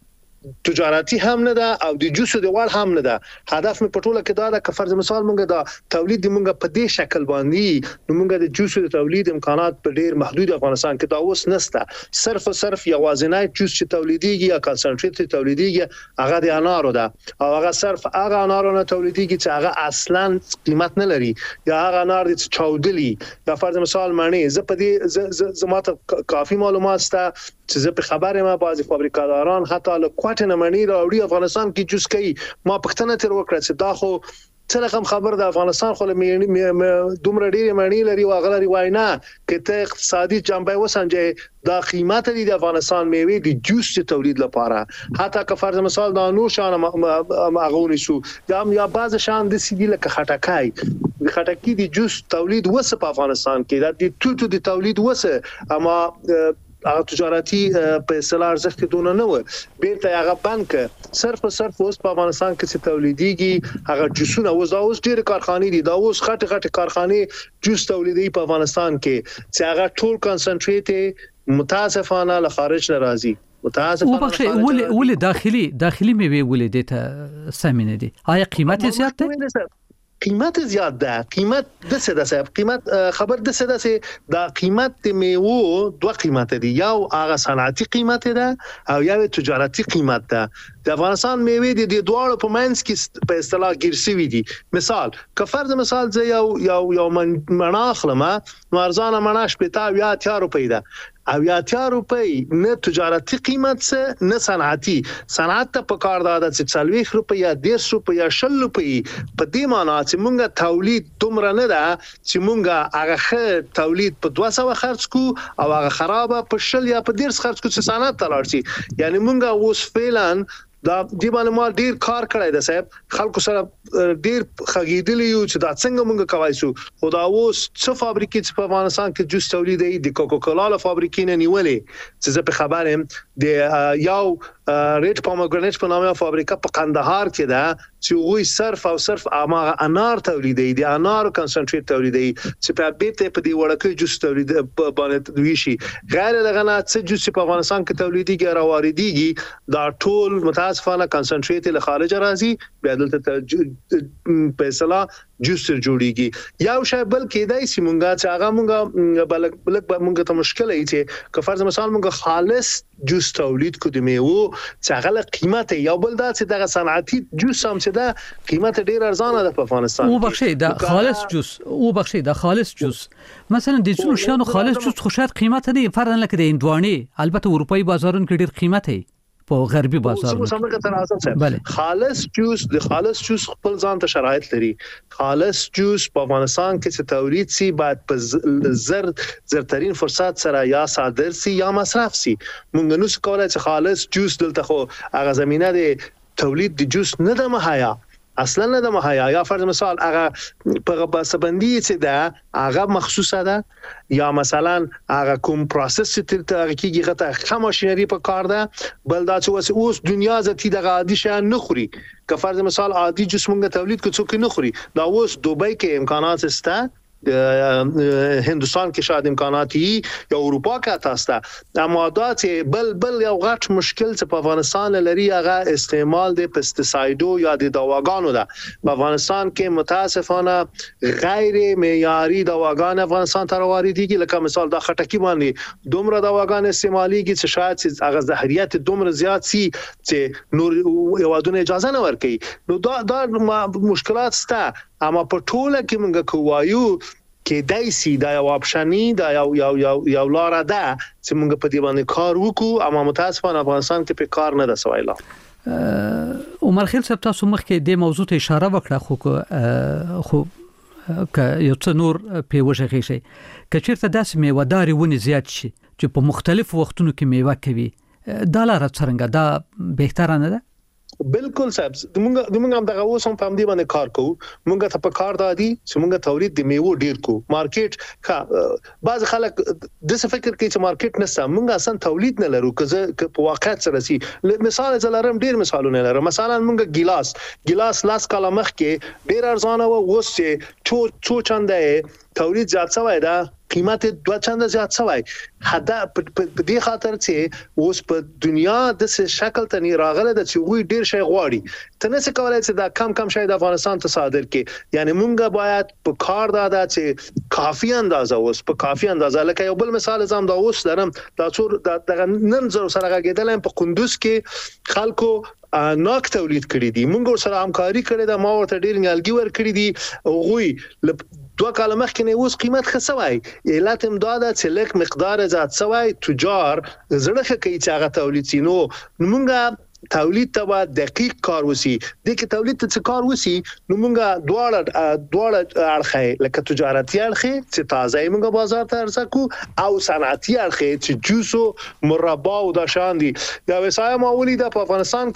تجارتی هم نه ده او د جوسو د وړ هم نه ده هدف مې پټوله کې دا ده که فرض مثال موږ دا تولید موږ په دې شکل باندې نو موږ د جوسو د تولید امکانات په ډیر محدود افغانستان کې دا اوس نشته صرف او صرف یوازینی جوس چې تولیدېږي یا کنسنټریټ تولیدېږي هغه د انارو ده او هغه صرف هغه انارو نه تولیدېږي چې هغه اصلا قیمت نه لري یا هغه انار د چاودلی یا فرض مثال معنی زه په دې زماته کافي معلومات سته چې زه په خبره ما بعضی فابریکاداران حتی له کوټه نه معنی راوړي افغانستان کې جوس کوي ما پښتنه تر وکړه چې دا خو څه رقم خبر د افغانستان خو له دومره ډیره معنی لري او غلري واینا کې ته اقتصادي جنبه وسنجه دا قیمت دي د افغانستان میوه د جوس تولید لپاره حتی که فرض مثال د نور شان ماغونی شو دا یا بعض شان د سیدی لکه خټکای خټکی د جوس تولید وسه په افغانستان کې د توتو د تولید وسه اما هغه تجارتي په اصطلاح ارزښت دونه نه و بیرته هغه بانک صرف صرف اوس په افغانستان کې چې تولیديږي هغه جوسونه اوس اوس ډېر کارخانې دي دا اوس غټ غټ کارخانې جوس تولیدي په افغانستان کې چې هغه ټول کنسنټریټ متاسفانه له خارج نه راځي متاسفانه ولې ولې داخلي داخلي میوه ولې دته سمینه دي آیا قیمت زیات ده قیمت زیات ده قیمت د څه ده صاحب قیمت خبر د څه ده چې دا قیمت د میوه دوه قیمت دي یو هغه صنعتي قیمت ده او یو تجارتي قیمت ده د افغانستان میوه د دې دوه په منځ کې په اصطلاح ګرځوي دي مثال که فرض مثال زه یو یو یو مناخلم نو ارزانه مناش په تا یا اتیا روپۍ ده او یا اتیا روپۍ نه تجارتي قیمت څه نه صنعتي صنعت ته په کار ده چې څلويخ روپۍ یا دیرش روپۍ یا شل روپۍ په دې معنی چې مونږه تولید دومره نه ده چې مونږه هغه تولید په دوه سوه خرڅ کو او هغه خرابه په شل یا په دیرش خرڅ کو چې صنعت ته لاړ شي یعنی مونږه اوس فعلا دا دی باندې ما ډیر کار کړی دی صاحب خلکو سره ډیر خګیدلی یو چې دا څنګه موږ کوي سو خو دا اوس څه فابریکې په افغانستان کې جوس تولیدوي د کوکاکولا له فابریکې نه نیولې چې زه په خبر یم د یو ریډ پومګرانټ په نامه فابریکه په قندهار کې ده چې وګوي صرف او صرف امغه انار تولیدوي د انار کنسنټریټ تولیدوي چې په بیت په دی وړکې جوس تولید باندې دوی شي غیر دغه نه چې جوس په افغانستان کې تولیديږي را واردېږي دا ټول متاسفانه کنسنټریټ له خارج راځي بیا دلته په اصطلاح جوس جوړیږي یو شی بل کېدای سي مونږه چې هغه مونږه بلک بلک مونږه ته مشکل ای چې که فرض مثال مونږه خالص جوس تولید کو د میوه چې هغه قیمت یو بل دا چې دغه صنعتي جوس هم چې دا قیمت ډیر ارزانه ده په افغانستان او بخشي دا خالص جوس او بخشي دا خالص جوس مثلا د څو شانو خالص جوس خو شاید قیمت دی فرضاً لکه د اندواني البته اروپאי بازارونو کې ډیر قیمت دی په غربي بازارونو بله خالص جوس د خالص جوس خپل ځان ته شرایط لري خالص جوس په افغانستان کې چې تولید سي بعد په زر زرترین فرصت سره یا صادر سي یا مصرف سي مونږ نو څه کولای چې خالص جوس دلته خو هغه زمينه د تولید د جوس نه د مهیا اصلا نه د مهیا یا فرض مثال هغه په بسبندي چې ده هغه مخصوصه ده یا مثلا هغه کوم پروسس چې ته کیږي غته خام ماشينري په کار ده بل دا چې اوس دنیا ذاتی د عادي شان نه خوري که فرض مثال عادي جوس مونږ تولید کو څوک نه خوري دا اوس دوبۍ کې امکانات سته هندوستان کې شاید امکانات وي یا اروپا کې تاسو اما دا چې بل بل یو غټ مشکل چې په افغانستان لري هغه استعمال د پیسټیسایډو یا د دواګانو ده په افغانستان کې متاسفانه غیر معیاري دواګان افغانستان ته واردېږي لکه مثال د خټکی باندې دومره دواګان استعماليږي چې شاید هغه زهريات دومره زیات سي چې نور یوادونه اجازه نه ورکړي نو دا دا مشکلات سته اما په ټوله کې موږ کوایو کې دایسي دا یو اپشنی دا یو یو یو یو لار ده چې موږ په دې باندې کار وکړو اما متاسفانه افغانستان کې په کار نه ده سوایلا عمر خیل صاحب تاسو مخکې د موضوع ته اشاره وکړه خو خو ک یو څه نور په وجه شي کچیرته داسې میوهداري ونی زیات شي چې په مختلفو وختونو کې میوه کوي دا لاره څنګه دا بهتره نه ده بالکل صاحب موږ موږ هم دغه اوس هم په دې باندې کار کوو موږ ته په کار دادي چې موږ تولید د میوه ډیر کو مارکیټ ښه بعض خلک د څه فکر کوي چې مارکیټ نشته موږ اصلا تولید نه لرو که په واقعیت سره سي مثال زلرم ډیر مثالونه لرم مثلا موږ ګلاس ګلاس لاس کاله مخ کې ډیر ارزانه و اوس چې څو څو چنده تولید زیات شوی دا قیمت دوه چنده زیات شوی حدا په دې خاطر چې اوس په دنیا د شکل ته راغله د چې وی ډیر شي غواړي ته نه څه کولای چې دا کم کم شي د افغانستان ته صادر کې یعنی مونږه باید په کار دادا چې کافي اندازه اوس په کافي اندازه لکه یو بل مثال زم دا اوس درم دا څور د نن زر سره غېدل په قندوز کې خلکو ناک تولید کړی دي مونږ سره همکاري کړې ده ما ورته ډیر نیالګي ور کړی دي غوي دوه کاله مخکې نه اوس قیمت خسوي علت امداد چې لک مقدار زیات سوي تجار زړه کوي چې هغه تولید سينو مونږه تولید ته با دقیق کار وسی د کې تولید ته کار وسی نو مونږه دواړه دواړه اړخه لکه تجارتي اړخه چې تازه مونږه بازار ته ارزکو او صنعتي اړخه چې جوسو مربا او د شان دي یا وسایه ماولی د افغانستان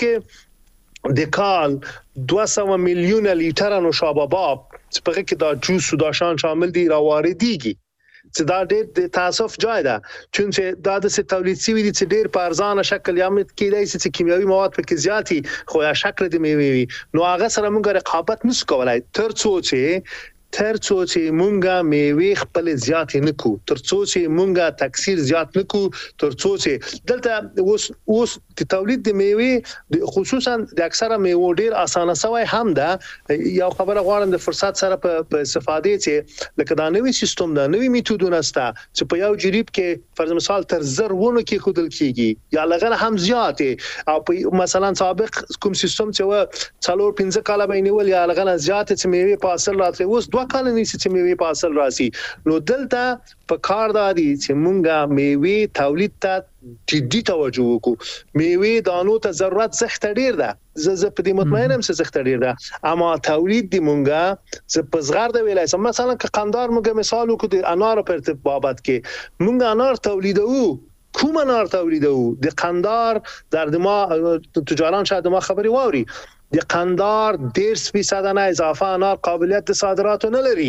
کې د کال دوه سوه میلیونه لیټر نوشابه باب چې په کې دا جوس او د شان شامل دي را واردېږي چې دا ډېر تاسف جای ده چې دا د تولید سوي دي چې ډېر په ارزانه شکل یا مت کېدای چې کیمیاوي مواد په کې زیاتی خو یا شکل د میوي نو هغه سره موږ رقابت نشو کولای تر څو چې تر څو چې مونږه میوه خپل زیات نه کو تر څو چې مونږه تکثیر زیات نه کو تر څو چې دلته اوس اوس د تولید د میوه خصوصا د اکثره میوه ډیر اسانه سوی هم ده یو خبره غواړم د فرصت سره په استفاده چې لکه دا نوې سیستم دا نوې میتودونه ستا چې په یو جریب کې فرض مثال تر زر ونه کې خودل کیږي یا لغه هم زیات او په مثلا سابق کوم سیستم چې و څلور پنځه کاله بینول یا لغه زیات چې میوه په اصل راتلی اوس کال نه چې میوه په اصل راسي نو دلته په کار دادي چې مونږه میوه تولید ته جدي توجه وکړو میوه دانو ته ضرورت زخت ډیر ده زه په دې مطمئنم چې زخت ډیر ده اما تولید دی مونږه ز په صغر د ویلای مثلا که قندار مونږه مثال وکړو د انار په بابت کې مونږه انار تولیدو کوم انار تولیدو د قندهار در ما تجاران شاید ما خبري واوري د قندهار ډیر فیصد نه اضافه انار قابلیت صادرات نه لري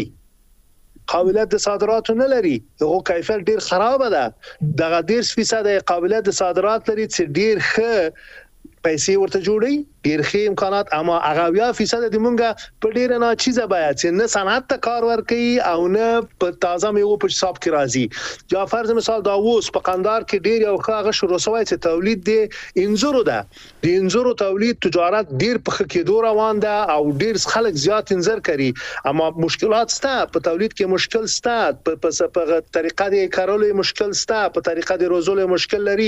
قابلیت صادرات نه لري هغه کیفیت ډیر خراب ده دغه ډیر فیصد قابلیت صادرات لري چې ډیر ښه پیسې ورته جوړي ډیر ښه امکانات اما هغه بیا فیصد د مونږه په ډیر نه چیزه بیا چې نه صنعت ته کار ورکړي او نه په تازه میوه په حساب کې راځي یا فرض مثال دا اوس په قندهار کې ډیر یو ښه شروع شوی چې تولید دی انځورو ده د انځورو تولید تجارت ډیر په کې دوه روان ده او ډیر خلک زیات انځر کوي اما مشکلات سته په تولید کې مشکل سته په په طریقه د کارولو مشکل سته په طریقه د روزولو مشکل لري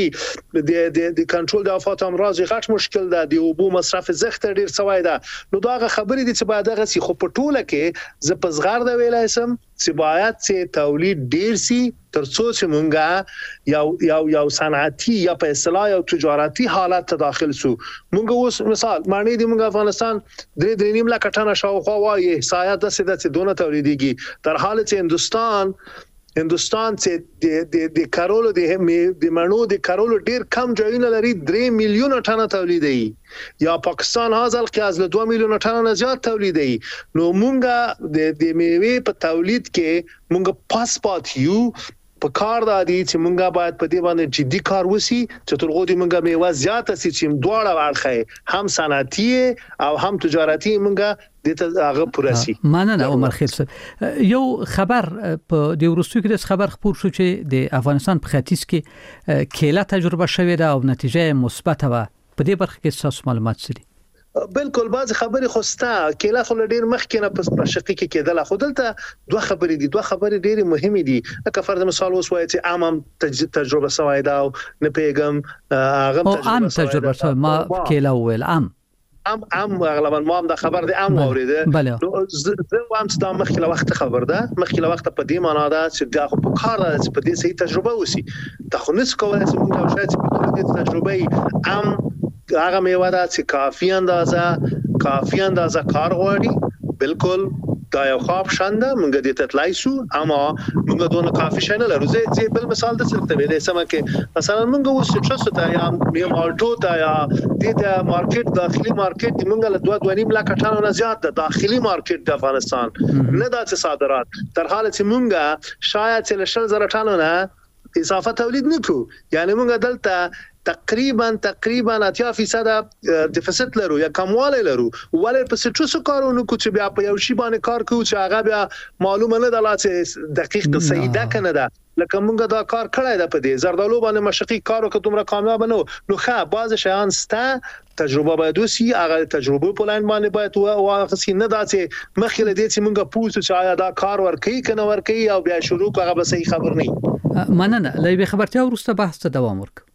د د کنټرول د آفات امراض غټ مشکل ده د اوبو مصرف زخت ډیر سوای ده نو دا خبرې دي چې باید هغه سي خو په ټوله کې ز پزغار دا ویلای سم چې باید چې تولید ډیر سي ترڅو چې مونږه یو یو یو صنعتي یا په اصطلاح یو تجارتي حالت ته داخل سو مونږ اوس مثال معنی دی مونږ افغانستان درې درې نیم لک ټنه شاوخوا وایي سایه د سده چې دونه تولیديږي در حال چې هندستان هندستان چې د د د کارولو د د مڼو د کارولو ډیر کم ځایونه لري درې میلیون ټنه تولیدي یا پاکستان هاذل کې از له دوه میلیون ټنه نه زیات تولیدي نو مونږه د د میوه په تولید کې مونږ پاس پات یو په کار د دي چې مونږه باید په دې باندې جدي کار وسی چې ترغو دي مونږه میوه زیاته سي چې دواړه ورخه هم صنعتي او هم تجارتي مونږه دته هغه پرسي مننه عمر خیل صاحب یو خبر په د ورستو کې د خبر خبر شو چې د افغانستان په ختیځ کې کېله تجربه شوې ده او نتیجه مثبت و په دې برخه کې تاسو معلومات سړي بالکل بعض خبرې خوسته کېله خو ډیر مخکې نه پس شقیق کېدل خو دلته دوه خبرې دي دوه خبرې ډېرې مهمې دي لکه فرض مثال اوس وایي چې عام تجربه سوای دا نه پیغام هغه عام تجربه سوای ما کېله ویل عام ام ام غالبا ما هم دا خبر دی ام اوریده نو زه هم ستاسو مخکې وخت خبر ده مخکې وخت په دې معنا ده چې دا خو په کار ده چې په دې صحیح تجربه وسی دا خو نس کولای چې موږ او شاید په دې تجربه ام هغه میوه ده چې کافي اندازه کافي اندازه کار غواړي بالکل دا یو خواب شانده موږ دې تطلای شو اما موږ دونه کافي شنه لرو زه بل مثال د څه ته ویلې سم کې مثلا موږ اوس څه څه ته یا مالټو ته یا د دې مارکیټ داخلي مارکیټ موږ له دوه دوه نیم لک ټانو نه زیات د داخلي مارکیټ د افغانستان نه د صادرات تر حاله چې موږ شاید چې لشل زره ټانو نه اضافه تولید نکو یعنی موږ دلته تقریبا تقریبا اتیا فیصد ډیفیسټ لرو یا کمواله لرو ولې په څه څه کارونه کو چې بیا په یو شی باندې کار کوو چې هغه بیا معلومه نه ده چې دقیق صحیح ده کنه ده لکه مونږ دا کار کړای ده په دې زردالو باندې مشقي کار وکړو دومره کامیاب نه نو ښه بعض شیان سته تجربه باید وسی هغه تجربه په لاین باندې باید واخصي نه دا چې مخکې دې چې مونږ پوښتنه چې آیا دا کار ورکړي کنه ورکړي او بیا شروع هغه به صحیح خبر نه مننه لای به خبرتیا ورسته بحث ته دوام ورک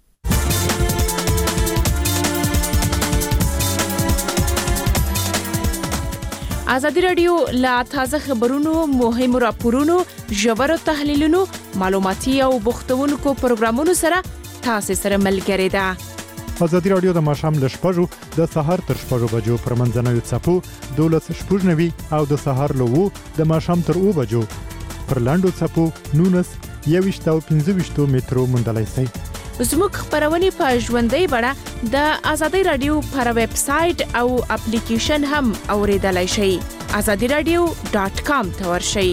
ازادي رادیو لا تازه خبرونو مهم راپورونو ژور تحلیلونو معلوماتي او بوختونکو پروګرامونو سره تاسو سره ملګری ده ازادي رادیو د ماشام له شپږو د سهار تر شپږو بجو پر منځنوي چپو دولس شپږنوي او د سهار له وو د ماشام تر اوو بجو پر لاندو چپو نونس یويشت او پنځه ویشت مترو مندلای سي زموږ خبرونه په ژوندۍ بڼه د ازادي رادیو پر ویب سټ او اپلیکیشن هم اوریدلای شئ azadi radio dot com ته ورشئ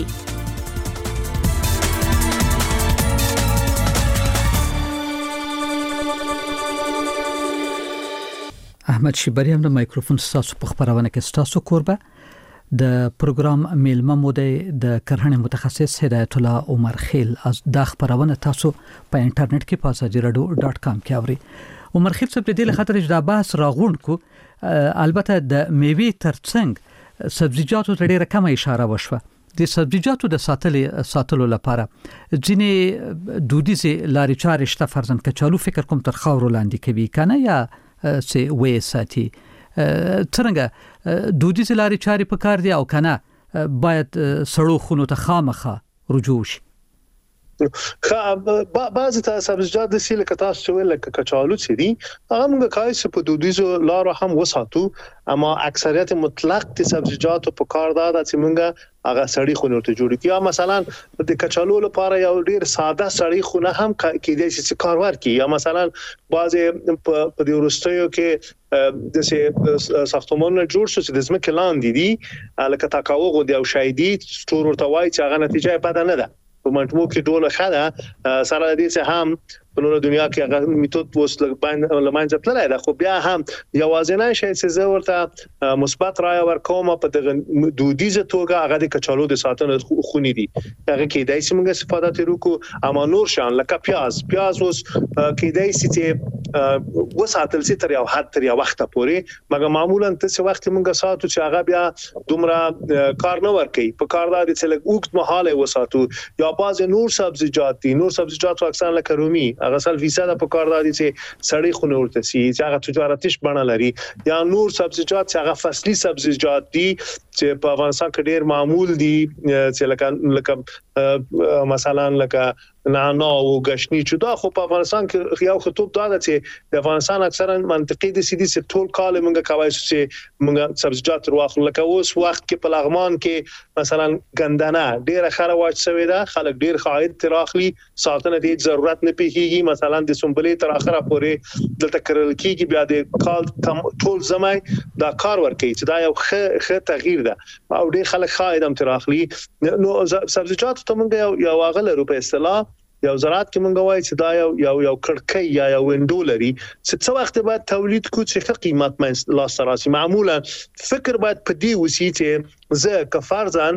احمد شیبری هم د مایکروفون تاسو په خبرونه کې تاسو کوربه د پروګرام میلمه مو د کرهنې متخصص هدایت الله عمر خیل از د خبرونه تاسو په انټرنیټ کې په azadi radio dot com کې اوري عمر خیل څه په دې خاطر چې د باس راغون کو البته د میوه ترڅنګ سبزیجاتو ته ډیره کم اشاره وشوه د سبزیجاتو د ساتل ساتلو لپاره ځینې دودیزه لارې چارې شته فرضاً کچالو فکر کوم تر خاور لاندې کوي کنه یا سي وې ساتي څنګه دودیزه لارې چارې په کار دي او کنه باید سړو خونو ته خامخه رجوع شي خا بعض ته سبزیجات د سیل کتا سویل لکه کچالو چې دي هغه موږ کای څه په دودیزو لارو هم وساتو اما اکثریت مطلق د سبزیجات په کار دا چې موږ هغه سړی خونه ته جوړ کړو. مثلا د کچالو لپاره یو ډیر ساده سړی خونه هم کېدای شي چې کارور کی یا مثلا بعض په دې ورستیو کې د سه ساختمانونه جوړ شو چې د ځمکې لاندې دي لکه تاکاوغو دی او شایدي ستور ورته وای چې هغه نتیجه بد نه ده په منټمو کې ډول خاله سره دې چې هم په نور دنیا کې هغه میتود وس لمانځه تللی دا خو بیا هم یوازینی شی چې زه ورته مثبت رائے ورکوم په دغه دودیزه توګه هغه د کچالو د ساتنه خونی دي هغه کې دای چې موږ استفاده وکړو اما نور شان لکه پیاز پیاز اوس کې دای چې وساتل سي تر یو حد تر یو وخت پورې مګر معمولا ته وخت موږ ساتو چې هغه بیا دومره کار نه ورکي په کار دا چې لږ وخت مهاله وساتو یا باز نور سبزیجات دي نور سبزیجات اکثر لکه رومي هغه سل فیصد په کار دادي چې سړی خونه ورته سي چې هغه تجارتیش بڼه لري یا نور سبزیجات چې هغه فصلي سبزیجات دي چې په افغانستان کې ډیر معمول دي چې لکه لکه مثلا لکه نعناع او غشنی چې دا خو په افغانستان کې یو خطوب دا ده چې د افغانستان اکثرا منطقي دي سي دي چې ټول کال موږ کوي چې موږ سبزیجات واخلو لکه اوس وخت کې په لغمان کې مثلا ګندنه ډیره خره واچ شوی ده خلک ډیر خاید تراخلی ساتنه دې ضرورت نه پیږي مثلا د سنبلې تر اخره پورې دلته کرل کېږي بیا د کال ټول زمای دا کار ورکي چې دا یو ښه تغییر ده او ډیر خلک خاید هم تراخلی نو سبزیجات ته موږ یو واغله رو په اصطلاح یو زراعت کې مونږ وایي چې دا یو یو یو کړکۍ یا یو وینډو لري چې څو وخت بعد تولید کو چې ښه قیمت مې لا سراسي معمولا فکر باید په دې وسی چې زه کفارزان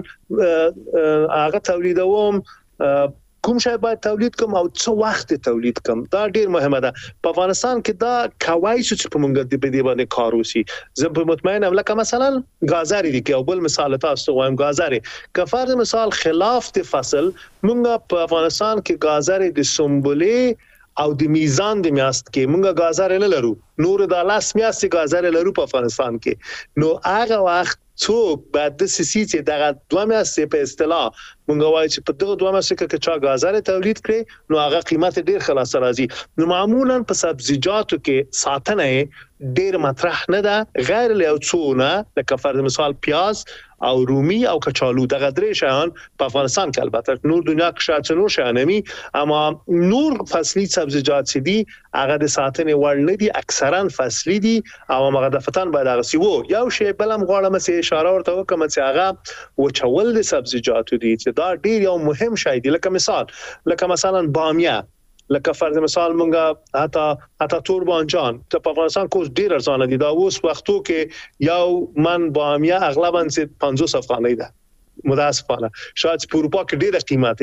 هغه تولیدوم کوم شی باید تولید کوم او څو وخت تولید کوم دا ډیر مهمه ده په افغانستان کې دا کوي چې په مونږ د دې باندې کار وسی زه په مطمئن ام لکه مثلا غازاری دي کې او بل مثال تاسو وایم غازاری کفار مثال خلاف د فصل مونږ په افغانستان کې غازاری د سنبلې او د میزان د میاست کې مونږ غازاری نه لرو نور د لاس میاست غازاری لرو په افغانستان کې نو هغه وخت څوک بعد د سیسي چې دغه دوه میاشتې په اصطلاح مونږ وایي چې په دغه دوه میاشتې کې چې غازاره تولید کړي نو هغه قیمت ډیر خلاص راځي نو معمولا په سبزیجاتو کې ساتنه ډیر مطرح نه ده غیر له څونه لکه فرض مثال پیاز او رومي او کچالو دغه درې شیان په افغانستان کې البته نور دنیا کې شاته نور شیان نمي اما نور فصلي سبزیجات چې دي هغه د ساتنه وړ نه دي اکثرا فصلي دي او هغه د فتن باید هغه سی وو یو شی بلم غواړم چې اشاره ورته وکم چې هغه وچول د سبزیجاتو دي چې دا ډیر یو مهم شی دی لکه مثال لکه مثلا بامیه لکه فرض مثال مونږه حتی حتی تور بانجان ته په افغانستان کوس ډیر ارزانه دي دا اوس وختو کې یو من بامیه اغلبا چې پنځوس افغانۍ ده متاسفانه شاید په اروپا کې ډیره قیمت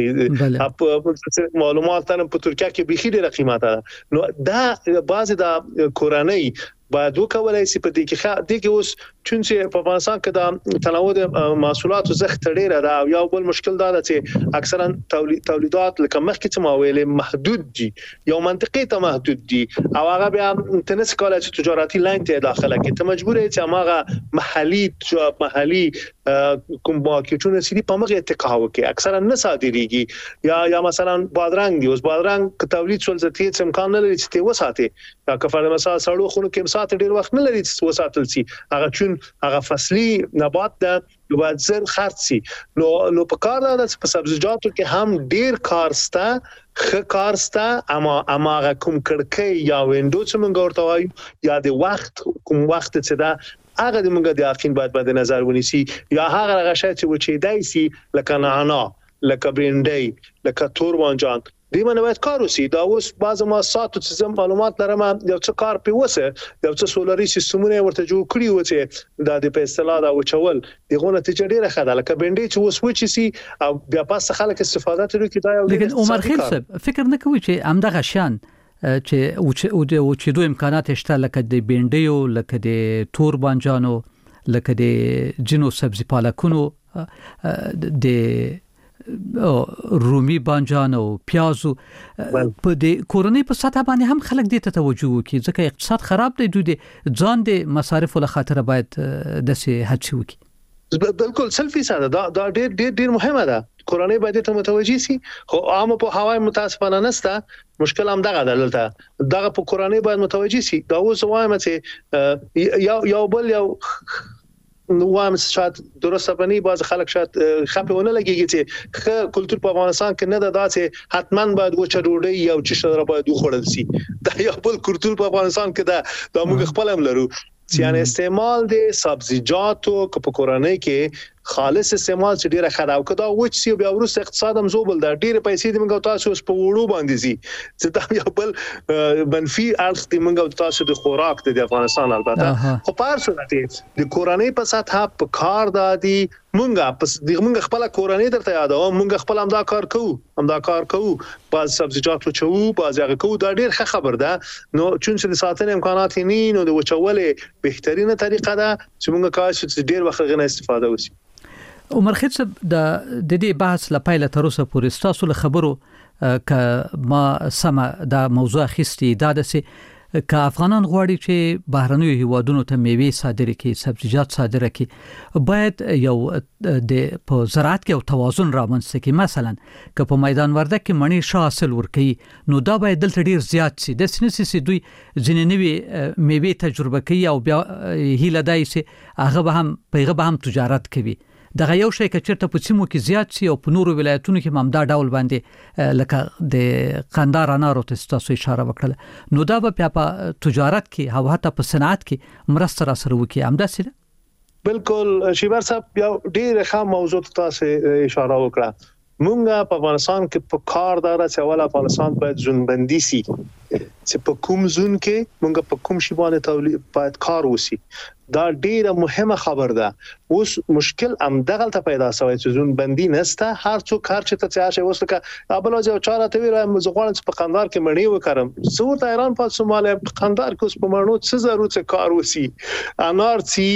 دی معلومات تر په ترکیه کې به ډیره قیمت ده نو دا بعضی د کورنۍ باید وکولای شي په دې کې د کې اوس چې په افغانستان کې د تنوع د محصولاتو زخت ډیره ده او یو بل مشکل دا ده چې اکثرا تولیدات لکه مخکې چې ما ویلې محدود دي یو منطقي ته محدود دي او هغه بیا تنس کولای چې تجارتي لاین ته داخله کې ته مجبور یې چې هغه محلي محلي کوم مارکیټونه سړي په مغه اتکا وکي اکثرا نه صادريږي یا یا مثلا بادرنګ دی اوس بادرنګ تولید څول ځتې څم کان نه لري چې ته وساتي یا کفر مثلا سړو خونو کې ساعت ډیر وخت نه لري چې وساتل سي هغه چون هغه فصلي نبات ده باید زر خرڅ سي نو نو په کار ده چې په سبزیجاتو کې هم ډیر کارسته خ کارسته اما اما کوم کړکۍ یا وینډو چې موږ ورته وایو یا د وخت کوم وخت چې دا هغه د موږ د اخین باید باید نظر ونیسي یا هغه هغه شی چې و چې دای سي لکه نعناع لکه برنډي لکه تور بانجان دې باندې باید کار وسی دا اوس بعض ما ساتو چې معلومات لرم یو څه کار پیوسه یو څه سولري سیستمونه ورته جوړ کړی و چې دا د په اصطلاح دا وچول دغه نتیجه ډیره ښه ده لکه بنډي چې اوس وچی سي او بیا پاس خلک استفاده کوي کې دا یو لیکن عمر خیل صاحب فکر نه کوي چې همدغه شان چې او چې دوه امکانات شته لکه د بنډیو لکه د تور بانجانو لکه د جنو سبزی پالکونو د رومي بانجان او پیازو په د کورنۍ په سطح باندې هم خلک دې ته توجه وکړي ځکه اقتصاد خراب دی دوی د ځان د مصارف له خاطر باید د سه هڅه وکړي بالکل سل فیصد دا دا ډیر ډیر ډیر مهمه ده. کورنۍ باید ته متوجي سي، خو عام په هوای متاسفانه نسته. مشکل هم دغه دلته دغه په کورنۍ باید متوجي سي. دا اوس وایم چې یو یو بل یو وایم شاید درسته پني باز خلک شاید خپلونه لګيږي چې خ کلچر په افغانستان کې نه ده داسې حتماً باید وچه ډوډۍ او چشره باید وخوړل سي. دا یو بل کلچر په افغانستان کې ده، دا موږ خپل هم لرو. یعنی استعمال د سبزیجاتو په کورنۍ کې خالص استعمال چې ډیره خراب کړه وچ سی بیا ورسته اقتصاد هم زوبل دا ډیره پیسې د موږ تاسو په وړو باندې سي چې دا یو بل منفي اړخ د موږ تاسو د خوراک د افغانستان البته خو پار شو د کورنۍ په سطح په کار دادي مونږه پس د مونږ خپل کورنۍ درته یاد او مونږ خپل هم دا کار کوو هم دا کار کوو باز سبزیجات وچو باز هغه کوو دا ډیر ښه خبر ده. نو چون چې د ساتنې امکانات نه نو د وچولې بهترینه طریقه ده چې مونږ کار چې ډیر وخت غنه استفاده وسی. عمر خیل صاحب د د دې بحث لپاره تر اوسه پورې تاسو له خبرو ک ما سم دا موضوع خستي دا د ک افغانان غواړي چې بهرنیو هیوادونو ته میوه صادره کړي سبزیجات صادره کړي باید یو د په زراعت کې توازن رامنځته کړي. مثلا ک په میدان ورده کې مڼې ښه حاصل ورکړي نو دا باید دلته ډیر زیات شي د سنسي سي دوی ځینې میوه تجربه کوي او بیا هیله دای سي هغه به هم پیغه به هم تجارت کوي. دغه یو شی چې چرته په سیمو کې زیات شي او په نورو ولایتونو کې هم دا ډول باندې لکه د قندار انارو ته تاسو اشاره وکړه نو دا به په تجارت کې او حتی په صنعت کې مرسته را سره وکړي. همداسې ده بالکل شیبر صاحب یو ډیر ښه موضوع تاسو اشاره وکړه. مونږه په افغانستان کې په کار دار چې اول افغانستان باید ځونبندي سي چې په کوم ځون کې مونږه په کوم شی باندې تولید باید کار وسی. دا ډیره مهمه خبر ده. اوس مشکل هم دغه ته پیدا شوی چې ځونبندي نسته هر څوک کار چې ته چاشه وسکه ابل او چاره ته ویره مزغوان په قندار کې مړی وکړم سو ته ایران په سوماله په قندار کې اوس په مړنو څه ضرورت څه کار وسی انار سی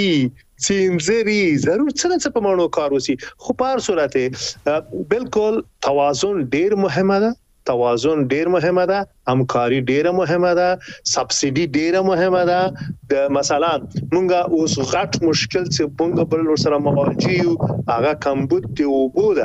سیمزری ضرور څه څه په مړنو کار وسی. خو په هر صورت بالکل توازن ډیر مهمه ده. توازن ډیر مهمه ده. همکاري ډیره مهمه ده. سبسيډي ډیره مهمه ده. د مثلا مونږه اوس غټ مشکل چې مونږ بل سره مواجه یو هغه کمبود دی او بوده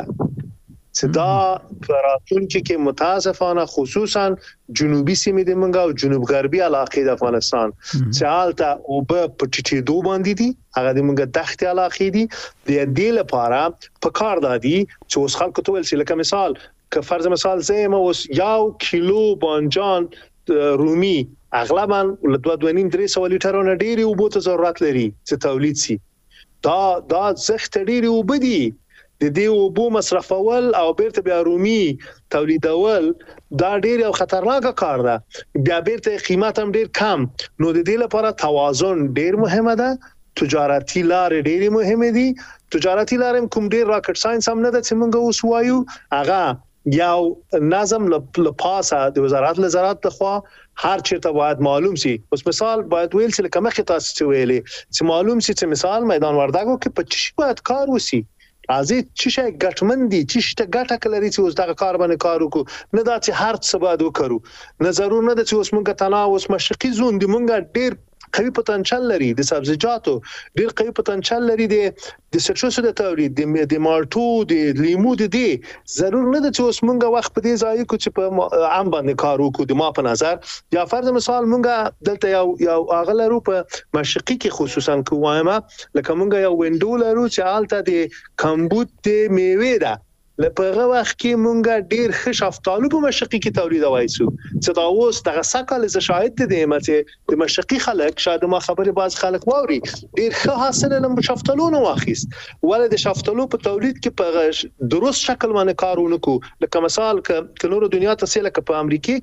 چې دا پراتون کې متاسفانه خصوصا جنوبي سیمې د مونږ او جنوب غربي علاقې د افغانستان چې حالت او په پټټي دو باندې دي هغه د مونږ تخت علاقې دي د دې لپاره په کار دادي چې اوس خلکو ته ول چې لکه مثال که فرض مثال زما اوس یو کیلو بانجان رومي اغلبا له دوه دوه نیم درې سو لیټرونه ډېری اوبو ته ضرورت لري چې تولید شي. دا دا زخت ډېری اوبه دي د دې اوبو مصرفول او بیرته بیا رومي تولیدول دا ډېر یو خطرناک کار ده. بیا بیرته قیمت هم ډېر کم. نو د دې لپاره توازن ډېر مهمه ده. تجارتي لارې ډېرې مهمه دي. تجارتي لارې کوم ډېر راکټ ساينس هم نه ده چې موږ اوس وایو هغه یو نظم لپاسه د وزارت لزراعت لخوا هر چیرته باید معلوم سي. اوس مثال باید ویل چې کومه خطه څه ویلې چې معلوم سي چې مثال میدان وردګو کې په چی باید کار وسی ازي چې شي ګټمن دي چې شته ګټه کلري چې اوس دغه کار باندې کار وکړو نه دا چې هر څه باید وکړو نه ضرور نه چې اوس مونږه تناوس مشرقي زون دي مونږه ډیر قوي پوتنشل لري د سبزیجاتو ډیر قوي پوتنشل لري د د سټروس د تولید د د مالټو د لیمو د دي ضرور نه د چې اوس مونږه وخت په دې ځای کو چې په عام باندې کار وکړو د ما په نظر یا فرض مثال مونږه دلته یو یو اغلرو په مشرقي کې خصوصا کومه لکه مونږه یو وینډو لرو چې حالت د کمبود د میوه ده لپاره وخت کې مونږه ډیر ښه شفتالو په مشرقي کې تولید وایسو چې دا اوس دغه سکل ز شاهد دي چې د مشرقي خلک شاید ما خبره باز خلک ووري ډیر ښه حاصل لم شفتالو نو واخیست ولې د شفتالو په تولید کې په درست شکل باندې کارونه کو لکه مثال ک نورو دنیا ته سره ک په امریکا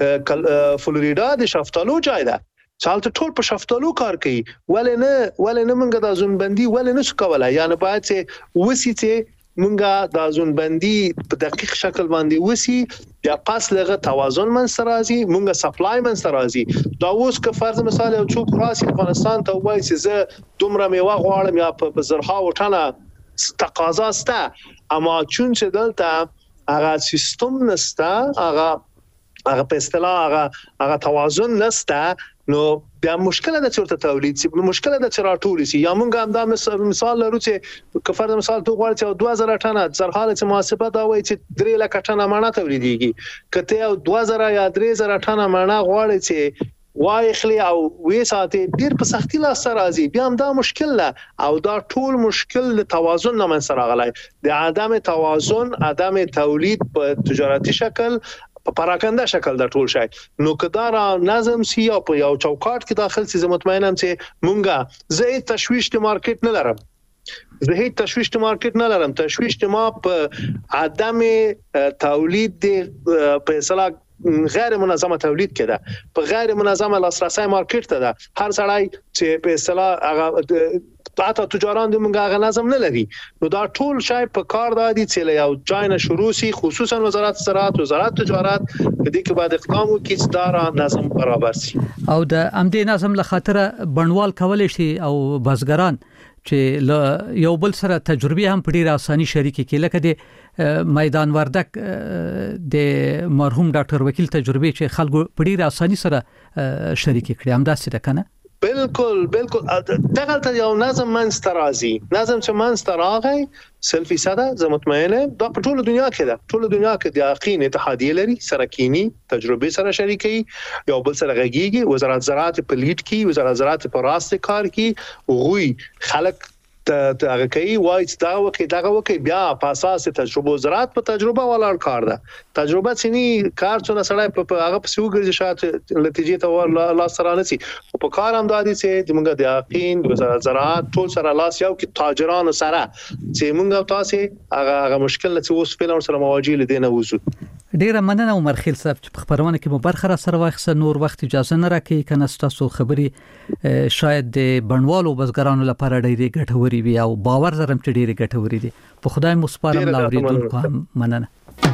کې فلوریدا د شفتالو ځای ده چالت ټول په شفتالو کار کوي ولې نه ولې نه مونږه د ځونبندي ولې نه کوله یعنی باید چې وسیته مونږه د ځونبندي په دقیق شکل باندې وسی یا پاس لغه توازن من سرازي مونږه سپلای من سرازي دا اوس که فرض مثال یو څوک راسي افغانستان ته وایي چې زه دومره میوه غواړم یا په زرها وټنه تقاضا سته اما چون چې دلته هغه سیستم نسته هغه هغه په اصطلاح هغه هغه توازن نشته نو بیا مشکله ده چې ورته تولید سي مشکله ده چې راټول سي یا مونږ هم دا مثال لرو چې کفر مثال تو غواړي چې دوه زره ټنه زرحاله چې محاسبه دا وایي چې درې لک ټنه مڼه تولیديږي کته او دوه زره یا درې زره ټنه مڼه غواړي چې وای خلی او وې ساتي ډیر په سختي لاس راځي بیا هم دا مشکل نه او دا ټول مشکل د توازن نه من سره غلای د عدم توازن عدم تولید په تجارتي شکل په پراکنده شکل د ټول شي نو کدار نظم سی او په یو چوکاټ کې داخل سي زه مطمئنم چې مونږه زه تشويش د مارکیټ نه لرم زه هیڅ تشويش د مارکیټ نه لرم تشويش د ما په عدم تولید په اصطلاح غیر منظمه تولید کړه په غیر منظمه لاسرسي مارکیټ ته ده هر سړی چې په اصطلاح هغه تاسو تجاران د مونږه غ نظم نه لري نو دا ټول شای په کار دادي چې یو جاینه شروع سي خصوصا وزارت زراعت وزارت تجارت د دې کې بعد اقدام وکړي چې دا نظم برابر سي او د امدې نظم له خاطر بڼوال کولای شي او بزګران چې یو بل سره تجربه هم په ډیره اساني شریک کړي لکه د میدان وردک د مرحوم ډاکټر وکیل تجربه چې خلکو په ډیره اساني سره شریک کړي هم داسې ده کنه بالکل بالکل دغه ته یو نظم منسترازي نظم چې منستراغی سلفي ساده زه مطمئنه دا په ټول دنیا کې ده ټول دنیا کې د یقین اتحادیه لري سرکینی تجربه سره شریکي یو بل سره غږیږي وزارت زراعت په لیډ کې وزارت زراعت په راست کار کې غوي خلک ته هغه کوي وایي چې دا وکي دا وکي بیا په اساس تجربه زراعت په تجربه ولاړ کار ده تجربه سني کار څونه سړی په هغه په سوګرځي شاته نتیجې ته ور لاس سره نسی او په کار هم دادي چې د موږ د یقین د وزارت زراعت ټول سره لاس یو کې تاجرانو سره چې موږ تاسو هغه هغه مشکل چې اوس په لور سره مواجه لیدنه وځو ډیره مننه عمر خیل صاحب چې په خبرونه کې مو برخه را سره واخصه نور وخت اجازه نه راکې کنه تاسو خبري شاید د بڼوالو بزګرانو لپاره ډیره ګټوري وي او باور زرم چې ډیره ګټوري دي په خدای مو سپارم لا اوریدونکو هم مننه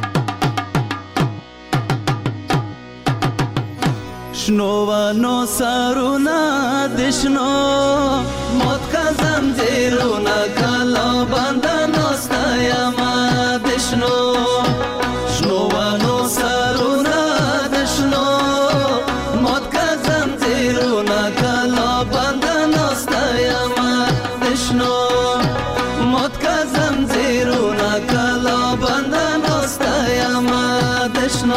شنو ونو سرونا دشنو موت کا زنجیرونا کلا بندنو ستایما دشنو شنو ونو سرونا دشنو موت کا زنجیرونا کلا بندنو ستایما دشنو موت کا زنجیرونا کلا بندنو ستایما دشنو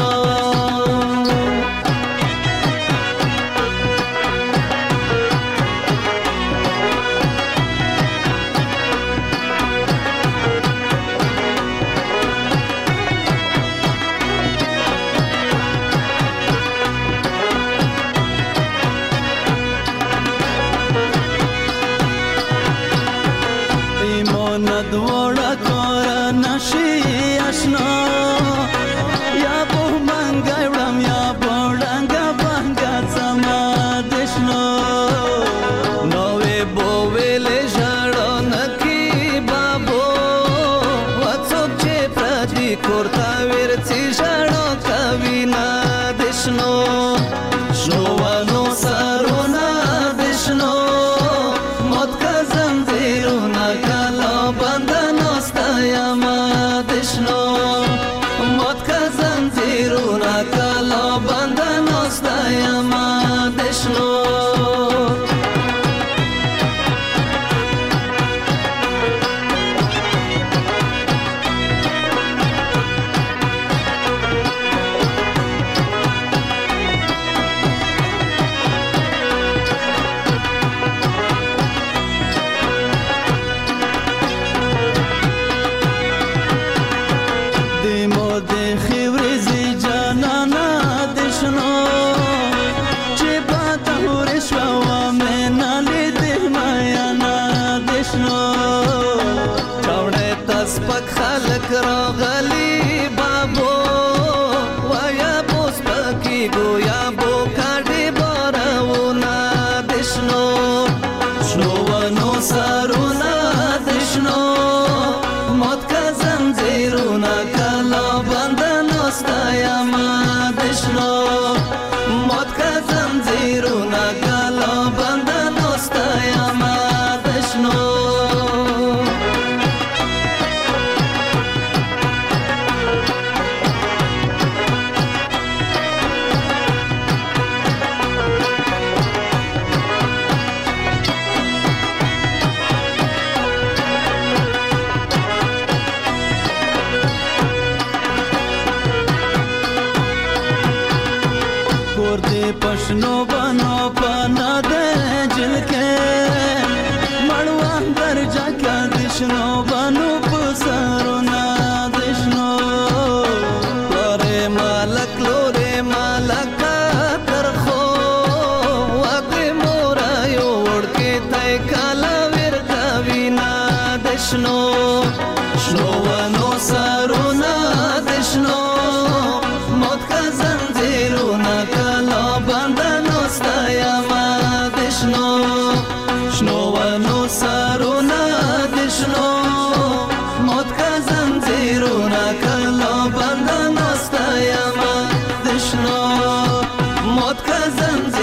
دې پښنو بنو پنا دې جلکه مړوان درجا کا دشنو بنو پسرونا دشنو لورې مالک لورې مالک ترخو واګ مورا یو ورکه تای کالا ورتا وینا دشنو شنو ونو سرونا دشنو موت کا زنجیرونا کلا بندنو ستایما دشنو شنو ونو سرونا دشنو موت کا زنجیرونا کلا بندنو ستایما دشنو موت کا زنجیرونا